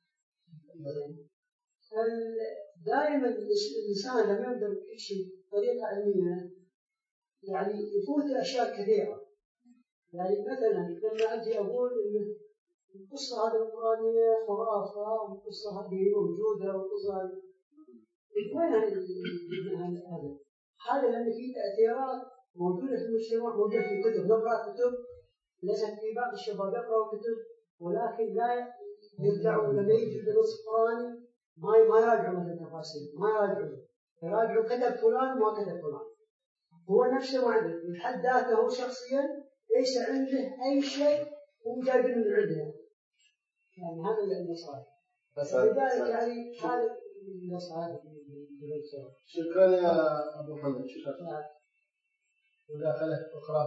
دائما الإنسان لما يبدأ بكل شيء طريقة علمية يعني يفوت أشياء كثيرة. يعني مثلا لما أجي أقول إن القصة هذه القرآنية خرافة والقصة هذه موجودة والقصة وين هذا؟ هذا لأن في تأثيرات موجودة في المجتمع، موجودة في كتب، نقرأ كتب ليست في بعض الشباب يقرأوا كتب ولكن لا يرجعوا لما يجي النص القرآني ما ما يراجعوا مثل التفاصيل، ما يراجعوا يراجعوا كتب فلان ما كتب فلان. هو نفسه ما عنده بحد ذاته، هو شخصيا ليس عنده أي شيء هو جايب من عنده. يعني هذا اللي صار. بس لذلك يعني هذا اللي صار. شكرا يا أبو محمد. شكرا. مداخلة أخرى.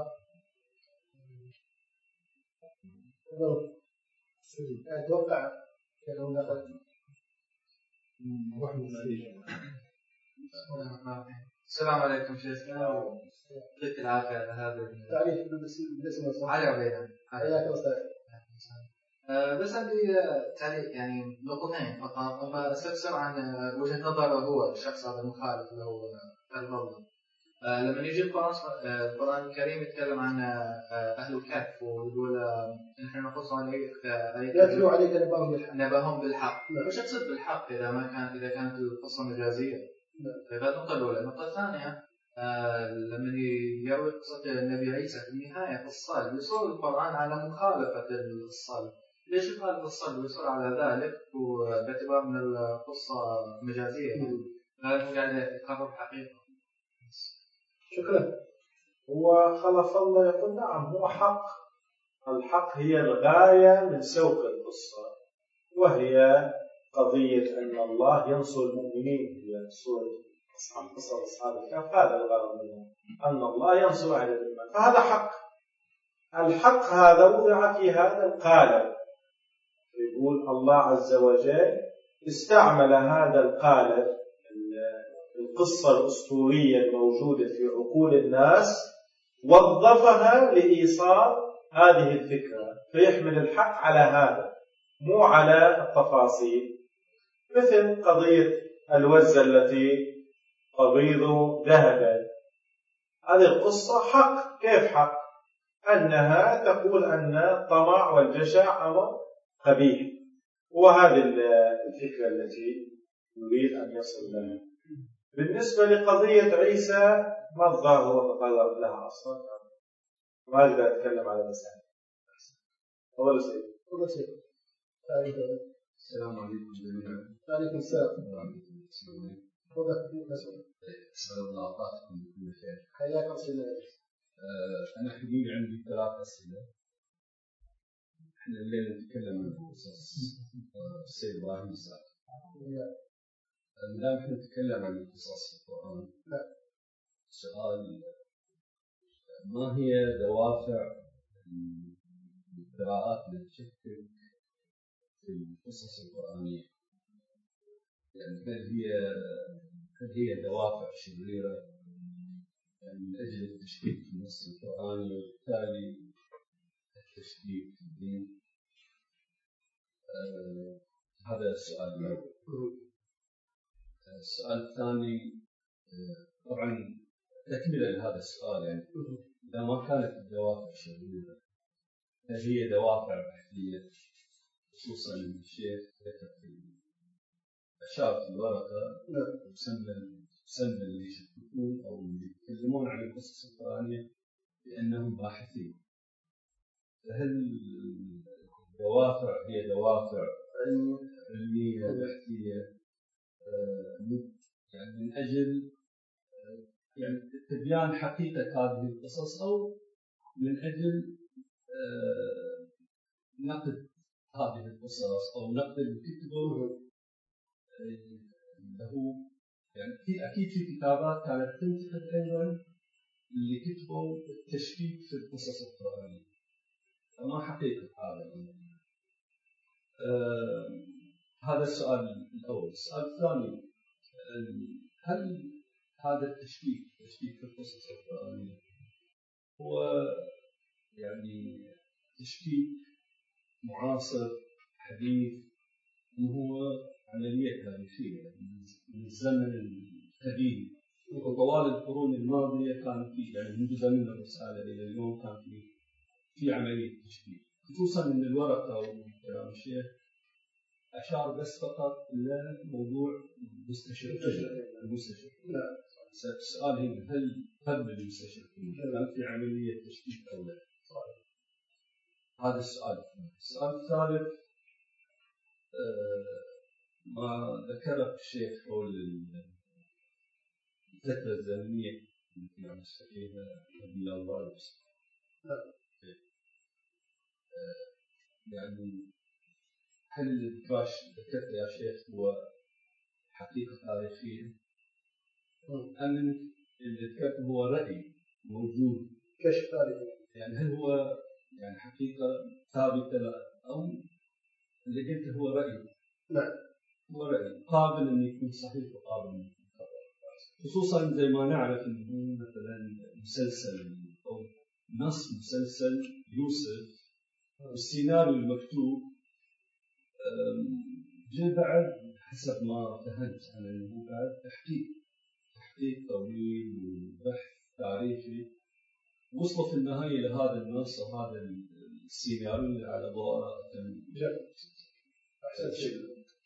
أتوقع كلام مداخلة. السلام عليكم شيخنا، يعطيك العافية على هذا تعريف بالاسم على بينا. حياك الله. أه بس عندي تعليق يعني نقطتين فقط. أبغى أستفسر عن وجهة نظره هو الشخص هذا المخالف اللي هو الفضل. أه لما يجي القرآن القرآن الكريم يتكلم عن أهل الكهف ويقول نحن نقص عليك يتلو عليك نبأهم بالحق. نبأهم بالحق. وش يقصد بالحق إذا ما كان إذا كانت القصة مجازية؟ هذا النقطة الأولى. النقطة الثانية آه لما يروي قصة النبي عيسى في النهاية في الصلب يصور القرآن على مخالفة الصلب. ليش يخالف الصلب ويصور على ذلك باعتبار من القصة مجازية؟ هذا قاعد يقرب حقيقة. شكرا. هو خلف الله يقول نعم هو حق. الحق هي الغاية من سوق القصة، وهي قضية أن الله ينصر المؤمنين في سورة أصحاب قصة أصحاب الكهف. هذا الغرض منه أن الله ينصر على الإيمان، فهذا حق. الحق هذا وضع في هذا القالب. يقول الله عز وجل استعمل هذا القالب القصة الأسطورية الموجودة في عقول الناس، وظفها لإيصال هذه الفكرة، فيحمل الحق على هذا مو على التفاصيل. مثل قضية الوزة التي تبيض ذهبا، هذه القصة حق. كيف حق؟ أنها تقول أن الطمع والجشع أمر قبيح، وهذه الفكرة التي نريد أن يصل لها. بالنسبة لقضية عيسى ما الظاهر وتطرق لها أصلا، ما أقدر أتكلم على مسائل. أول شيء أول شيء السلام عليكم جميعا. وعليكم السلام. أسأل الله أعطاكم بكل خير. حياك الله. أنا حقيقة عندي ثلاث أسئلة. إحنا الليلة نتكلم عن قصص السيد إبراهيم السعد. ما دام إحنا نتكلم عن قصص القرآن، السؤال ما هي دوافع القراءات التي تشكل في القصص القرآنية؟ يعني هل هي هل هي دوافع شريرة يعني من أجل التشكيك في النص القرآني وبالتالي التشكيك في الدين؟ آه هذا السؤال الأول. السؤال الثاني آه طبعا تكملة لهذا السؤال، يعني إذا ما كانت الدوافع شريرة هل هي دوافع بحثية؟ خصوصا الشيخ ذكر في أشار في الورقة يسمى يسمى اللي يشككون أو اللي يتكلمون عن القصص القرآنية بأنهم باحثين. فهل الدوافع هي دوافع علمية بحثية يعني من أجل يعني تبيان حقيقة هذه القصص أو من أجل نقد هذه القصص أو نقد اللي كتبوا له يعني في أكيد في كتابات كانت تنتقد أيضا اللي كتبوا التشكيك في القصص القرآنية. فما حقيقة هذا؟ آه هذا السؤال الأول. السؤال الثاني، هل هذا التشكيك التشكيك في القصص القرآنية هو يعني تشكيك معاصر حديث أم هو عملية تاريخية من الزمن القديم وطوال القرون الماضية كان في يعني منذ زمن الرسالة إلى اليوم كان في في عملية تشكيك، خصوصا أن الورقة وكلام الشيخ أشار بس فقط إلى موضوع المستشرقين المستشرقين. السؤال هنا هل قبل المستشرقين كان في عملية تشكيك أو لا؟ هذا السؤال. السؤال الثالث آه ما ذكره الشيخ حول الفترة الزمنية التي عاش فيها نبي الله يوسف. يعني هل النقاش ذكرته يا شيخ هو حقيقة تاريخية أم اللي ذكرته هو رأي موجود كشف تاريخي؟ يعني هل هو يعني حقيقة ثابتة أو اللي قلته هو رأي؟ نعم هو رأي قابل أن يكون صحيح وقابل أن يكون خطأ، خصوصا زي ما نعرف أنه مثلا مسلسل أو نص مسلسل يوسف والسيناريو المكتوب جاء بعد حسب ما فهمت أنا أنه بعد تحقيق تحقيق طويل وبحث تاريخي وصلوا في النهاية لهذا النص وهذا السيناريو على ضوء جميل. أحسن شيء.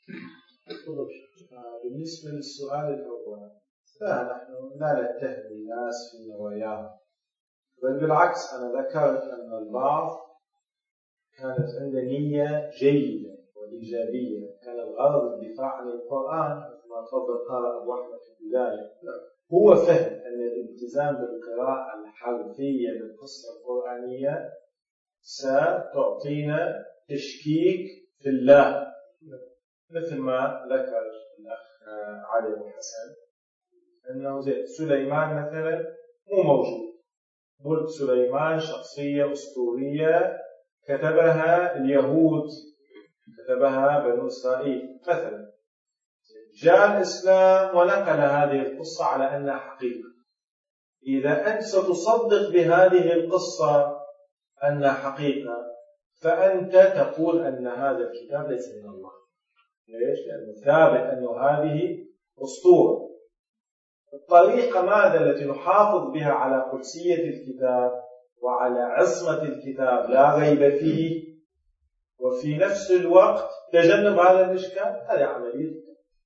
بالنسبة للسؤال الأول فنحن لا نتهم الناس في نواياهم، بل بالعكس أنا ذكرت أن البعض كانت عنده نية جيدة وإيجابية، كان الغرض الدفاع عن القرآن كما تفضل قال أبو أحمد في ذلك. هو فهم أن الالتزام بالقراءة الحرفية للقصة القرآنية ستعطينا تشكيك في الله، مثل ما ذكر الأخ علي وحسن أنه زي سليمان مثلا مو موجود، ملك سليمان شخصية أسطورية كتبها اليهود كتبها بنو إسرائيل مثلا. جاء الإسلام ونقل هذه القصة على أنها حقيقة. إذا أنت ستصدق بهذه القصة أنها حقيقة فأنت تقول أن هذا الكتاب ليس من الله. ليش؟ لأنه ثابت أنه هذه أسطورة. الطريقة ماذا التي نحافظ بها على قدسية الكتاب وعلى عصمة الكتاب لا ريب فيه وفي نفس الوقت تجنب هذا الإشكال؟ هذه عملية.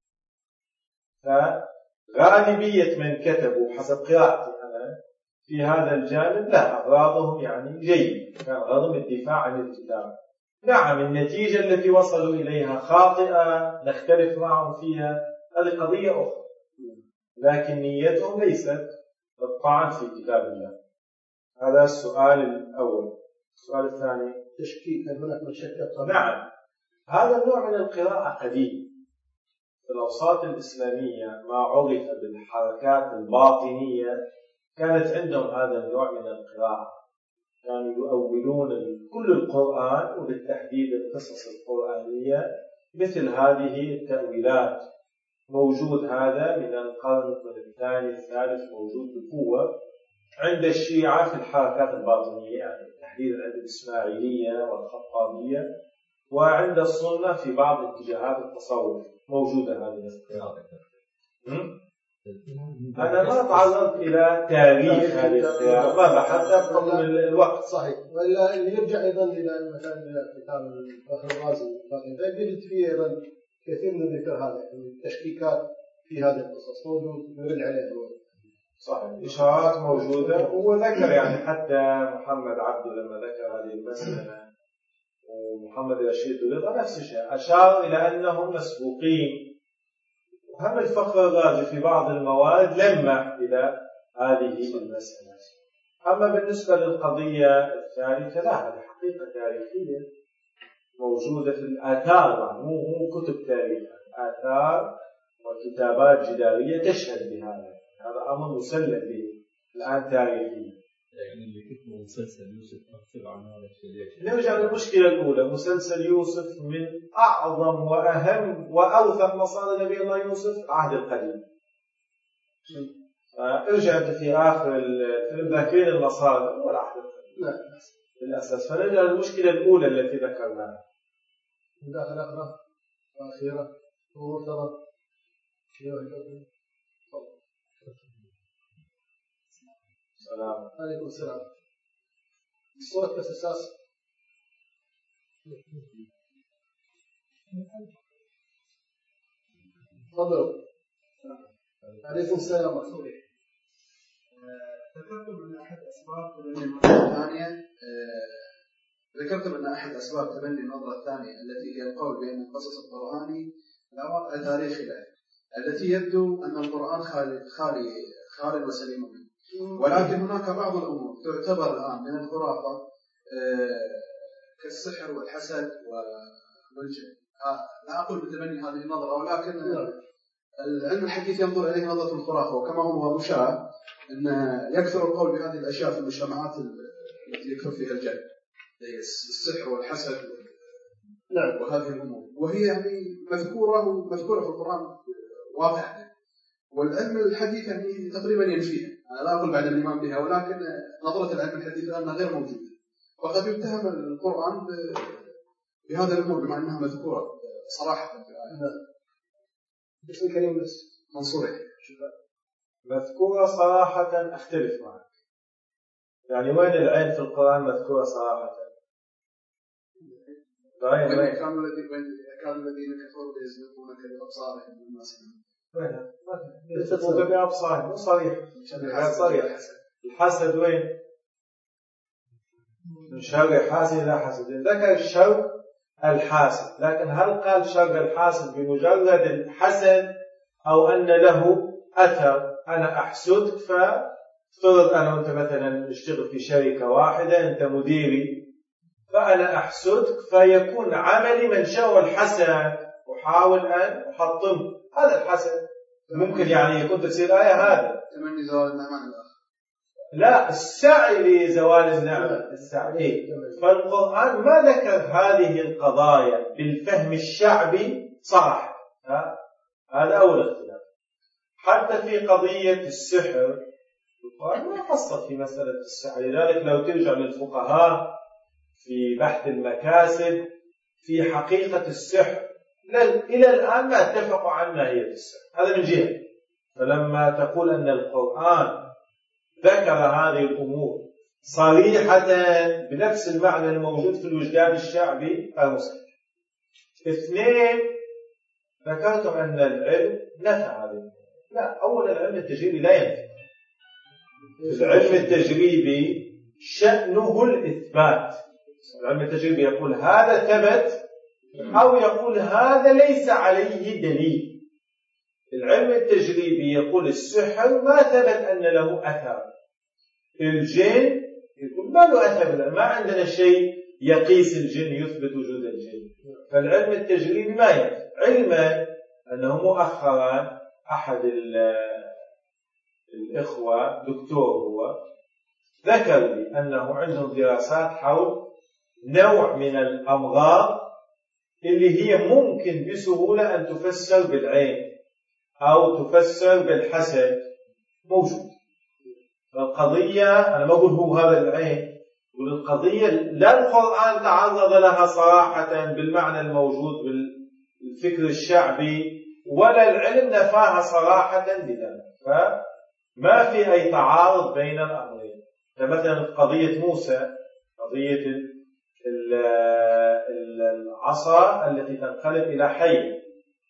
فغالبية من كتبوا حسب قراءتي أنا في هذا الجانب لا أغراضهم يعني جيد، كان غرضهم الدفاع عن الكتاب. نعم النتيجة التي وصلوا إليها خاطئة نختلف معهم فيها، هذه قضية أخرى، لكن نيتهم ليست الطعن في كتاب الله. هذا السؤال الأول. السؤال الثاني تشكيك، هل هناك من شكك؟ نعم هذا النوع من القراءة قديم في الأوساط الإسلامية، ما عرف بالحركات الباطنية كانت عندهم هذا النوع من القراءة، كانوا يؤولون كل القرآن وبالتحديد القصص القرآنية مثل هذه التأويلات. موجود هذا من القرن الثاني الثالث موجود بقوة عند الشيعة في الحركات الباطنية، يعني تحديدا عند الإسماعيلية والخطابية، وعند السنة في بعض اتجاهات التصوف موجودة هذه القراءة. أنا ما تعرضت إلى تاريخ هذه القراءة، ما بحثت بحكم الوقت. صحيح. وإلا اللي يرجع أيضا إلى مثلا إلى كتاب الفخر الرازي يجد فيه أيضا كثير من الذكر هذا التشكيكات في هذه القصص موجود يدل عليه هو. صحيح، إشارات موجودة. وذكر يعني حتى محمد عبده لما ذكر هذه المسألة ومحمد رشيد رضا نفس الشيء، أشار إلى أنهم مسبوقين. وهم الفخر الرازي في بعض المواد لمح إلى هذه المسألة. أما بالنسبة للقضية الثالثة لا، هذه حقيقة تاريخية موجودة في الآثار، مو مو كتب تاريخ، آثار وكتابات جدارية تشهد بهذا. هذا أمر مسلم به الآن تاريخيا. يعني اللي كتبوا مسلسل يوسف أكثر عن هذا الشيء. نرجع للمشكلة الأولى، مسلسل يوسف من أعظم وأهم وأوثق مصادر نبي الله يوسف العهد القديم. ارجع أنت في آخر الفيلم ذاكرين المصادر والعهد القديم. لا بالأساس. فنرجع للمشكلة الأولى التي ذكرناها. داخل أخرى وأخيرا ومرتبط. السلام عليكم السلام. الصوت بس أساس. تفضلوا. عليكم السلام ورحمة الله. ذكرتم أن أحد أسباب تبني النظرة الثانية ذكرتم أن أحد أسباب تبني النظرة الثانية التي هي القول بأن القصص القرآني لا واقع تاريخي له، التي يبدو أن القرآن خالي خالي خالي وسليم منه. ولكن هناك بعض الأمور تعتبر الآن من الخرافة كالسحر والحسد والجن. لا أقول بتبني هذه النظرة، ولكن العلم الحديث ينظر إليه نظرة الخرافة، وكما هو مشاع أن يكثر القول بهذه الأشياء في المجتمعات التي يكثر فيها الجن، السحر والحسد نعم وهذه الأمور، وهي يعني مذكورة ومذكورة في القرآن واقعة، والعلم الحديث يعني تقريبا ينفيها. أنا لا أقول بعد الإيمان بها، ولكن نظرة العلم الحديث أنها غير موجودة، وقد يتهم القرآن بهذا الأمور بما أنها مذكورة صراحة في الآية. بسم الكريم بس منصوري مذكورة صراحة أختلف معك. يعني وين العين في القرآن مذكورة صراحة؟ وين كانوا الذين كانوا الذين كفروا يزلقونك بأبصارهم والناس وين؟ يزلقونك بأبصارهم مو صريح. صريح. الحسد وين؟ من شر حاسد لا حسد. ذكر الشر الحاسد، لكن هل قال شر الحاسد بمجرد الحسد أو أن له أثر؟ أنا أحسدك فافترض أنا وأنت مثلا نشتغل في شركة واحدة، أنت مديري، فأنا أحسدك فيكون عملي منشأه الحسد، وحاول أن أحطم هذا الحسد. ممكن يعني يكون تفسير آية هذا تمني زوال النعمة الآخر، لا السعي لزوال النعمة السعي. فالقرآن ما ذكر هذه القضايا بالفهم الشعبي صراحة. هذا أول اختلاف. حتى في قضية السحر القرآن ما فصل في مسألة السحر، لذلك لو ترجع للفقهاء في بحث المكاسب في حقيقة السحر إلى الآن ما اتفقوا عن ماهية السحر. هذا من جهة. فلما تقول أن القرآن ذكر هذه الأمور صريحة بنفس المعنى الموجود في الوجدان الشعبي المسلم. اثنين، ذكرتم أن العلم نفى هذه الأمور. لا، أولا العلم التجريبي لا ينفي. العلم التجريبي شأنه الإثبات. العلم التجريبي يقول هذا ثبت أو يقول هذا ليس عليه دليل. العلم التجريبي يقول السحر ما ثبت أن له أثر، الجن يقول ما له أثر، ما عندنا شيء يقيس الجن يثبت وجود الجن. فالعلم التجريبي ما ينفي. علما أنه مؤخرا أحد الإخوة دكتور هو ذكر لي أنه عندهم دراسات حول نوع من الأمراض اللي هي ممكن بسهولة أن تفسر بالعين أو تفسر بالحسد موجود. القضية أنا ما أقول هو هذا العين، والقضية لا القرآن تعرض لها صراحة بالمعنى الموجود بالفكر الشعبي، ولا العلم نفاها صراحة بذلك. فما في أي تعارض بين الأمرين. فمثلا قضية موسى، قضية العصا التي تنقلب إلى حي،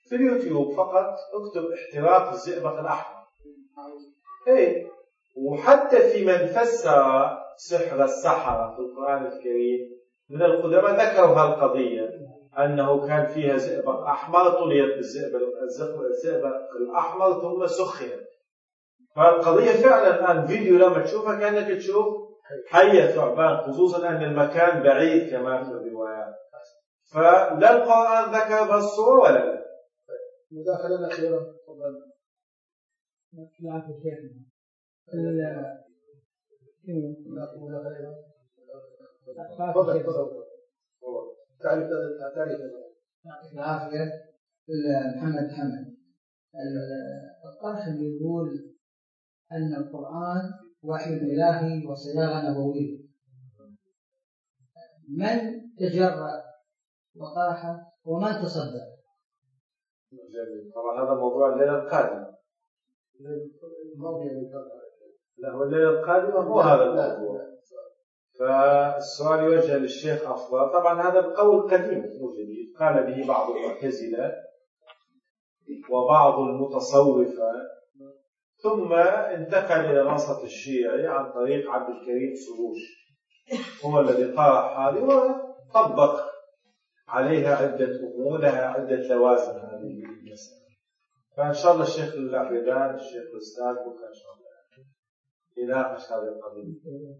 في اليوتيوب فقط اكتب احتراق الزئبق الأحمر. ايه، وحتى في من فسر سحر السحرة في القرآن الكريم من القدماء ذكروا هالقضية، أنه كان فيها زئبق أحمر طليت بالزئبق الأحمر ثم سخنت. فالقضية فعلا الآن فيديو لما تشوفها كأنك تشوف حية ثعبان، خصوصا أن المكان بعيد كما في الروايات. فلا القرآن ذكر بهالصورة ولا لا. المداخلة الأخيرة تفضل. العفو شيخنا. تفضل تفضل. تعرف تعرف العافية. محمد حمد الطرح اللي يقول أن القرآن وحي إلهي وصياغة نبوية، من تجرأ وطرحه ومن تصدق؟ طبعا هذا موضوع الليلة القادمة. لا، هو الليلة القادمة هو هذا الموضوع. فالسؤال يوجه للشيخ أفضل. طبعا هذا القول قديم مو جديد، قال به بعض المعتزلة وبعض المتصوفة، ثم انتقل إلى الوسط الشيعي عن طريق عبد الكريم سروش، هو الذي طرح هذه وطبق عليها عدة أمور لها عدة لوازم هذه المسألة. فإن شاء الله الشيخ العبيدان الشيخ الأستاذ بكرة إن شاء الله يناقش هذه القضية.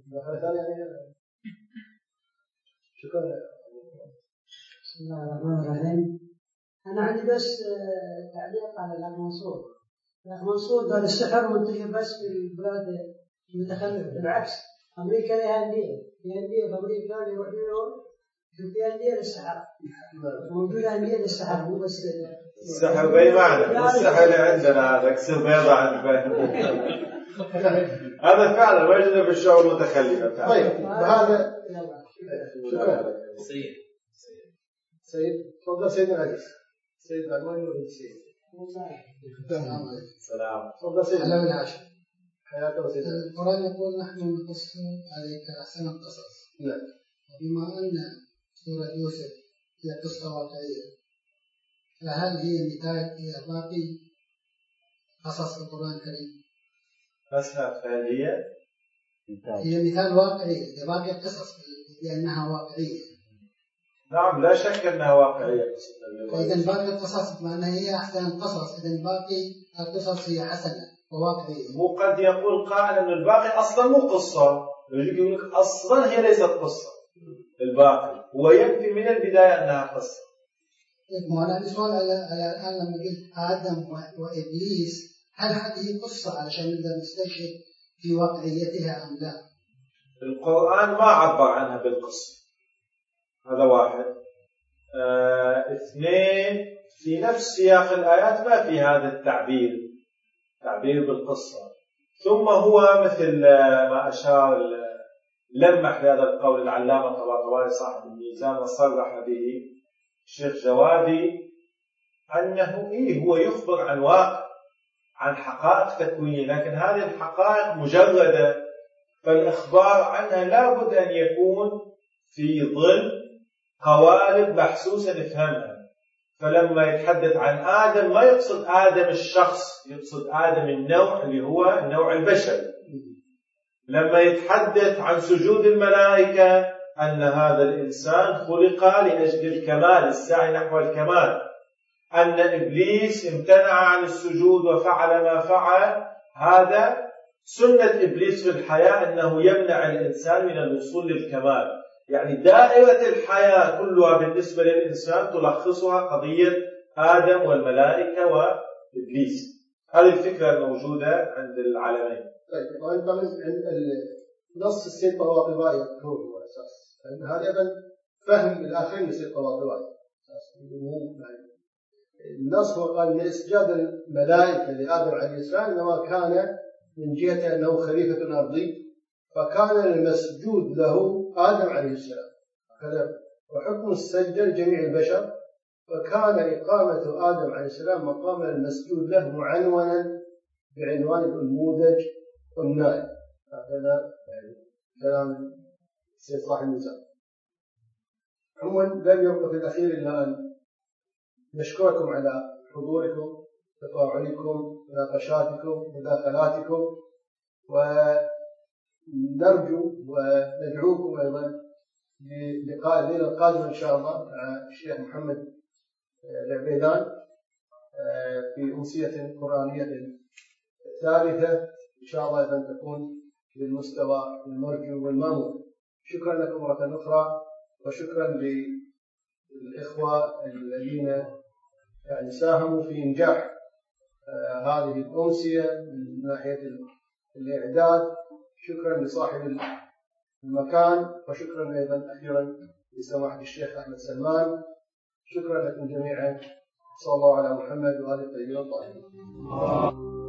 شكرا. بسم الله الرحمن الرحيم. أنا عندي بس تعليق على الأخ منصور. الأخ منصور قال السحر منتشر بس في البلاد المتخلفة، بالعكس أمريكا لها أندية، في أندية في أمريكا يروح لهم، في أندية للسحر، موجودة أندية للسحر مو بس السحر بأي معنى؟ السحر اللي عندنا هذا كسر بيضة عند هذا فعلا موجود في الشعوب المتخلفة. طيب هذا شكرا. سيد سيد تفضل سيدنا العزيز. سيد العنوان ولا سيد؟ السلام. تفضل سيد. على من عاش حياته وسيد. القرآن يقول نحن نقص عليك أحسن القصص. نعم. بما أن سورة يوسف هي قصة واقعية، فهل هي نتاج إلى باقي قصص القرآن الكريم؟ أسمع فهل هي؟ هي مثال واقعي لباقي القصص لأنها واقعية. نعم لا شك أنها واقعية. فإذا باقي القصص بما أنها هي أحسن القصص، إذا باقي القصص هي حسنة وواقعية. وقد يقول قائل أن الباقي أصلا مو قصة، يجي يقول لك أصلا هي ليست قصة الباقي، ويكفي من البداية أنها قصة. ما أنا عندي سؤال على على الآن لما قلت آدم وإبليس، هل هذه قصة علشان نقدر نستشهد في واقعيتها أم لا؟ القرآن ما عبر عنها بالقصة، هذا واحد. آه، اثنين، في نفس سياق الآيات ما في هذا التعبير تعبير بالقصة. ثم هو مثل ما أشار لمح لهذا القول العلامة طباطبائي صاحب الميزان وصرح به الشيخ جوادي أنه إيه هو يخبر عن واقع، عن حقائق تكوينية، لكن هذه الحقائق مجردة، فالإخبار عنها لابد أن يكون في ظل قوالب محسوسة نفهمها. فلما يتحدث عن آدم ما يقصد آدم الشخص، يقصد آدم النوع اللي هو النوع البشري. لما يتحدث عن سجود الملائكة أن هذا الإنسان خلق لأجل الكمال، السعي نحو الكمال. أن إبليس امتنع عن السجود وفعل ما فعل، هذا سنة إبليس في الحياة أنه يمنع الإنسان من الوصول للكمال. يعني دائرة الحياة كلها بالنسبة للإنسان تلخصها قضية آدم والملائكة وإبليس. هذه الفكرة الموجودة عند العالمين. طيب طبعا عند نص السيد طباطبائي هو الأساس، لأن هذا أيضا فهم الآخرين من السيد طباطبائي. النص هو قال أن إسجاد الملائكة لآدم عليه السلام إنما كان من جهة أنه خليفة أرضي، فكان المسجود له آدم عليه السلام، وحكم السجدة لجميع البشر، فكان إقامة آدم عليه السلام مقام المسجود له معنونا بعنوان النموذج والنائب. هذا كلام السيد صاحب الميزان. عموما لم يبقى في الأخير إلا أن نشكركم على حضوركم، تفاعلكم، مناقشاتكم، مداخلاتكم، ونرجو وندعوكم أيضا للقاء الليلة القادمة إن شاء الله مع الشيخ محمد العبيدان في أمسية قرآنية ثالثة إن شاء الله أن تكون للمستوى المرجو والمامول. شكرا لكم مرة أخرى، وشكرا للإخوة الذين يعني ساهموا في إنجاح هذه الأمسية من ناحية الإعداد. شكرا لصاحب المكان، وشكرا أيضا أخيرا لسماحة الشيخ أحمد سلمان. شكرا لكم جميعا. صلى الله على محمد وآله الطيبين الطاهرين.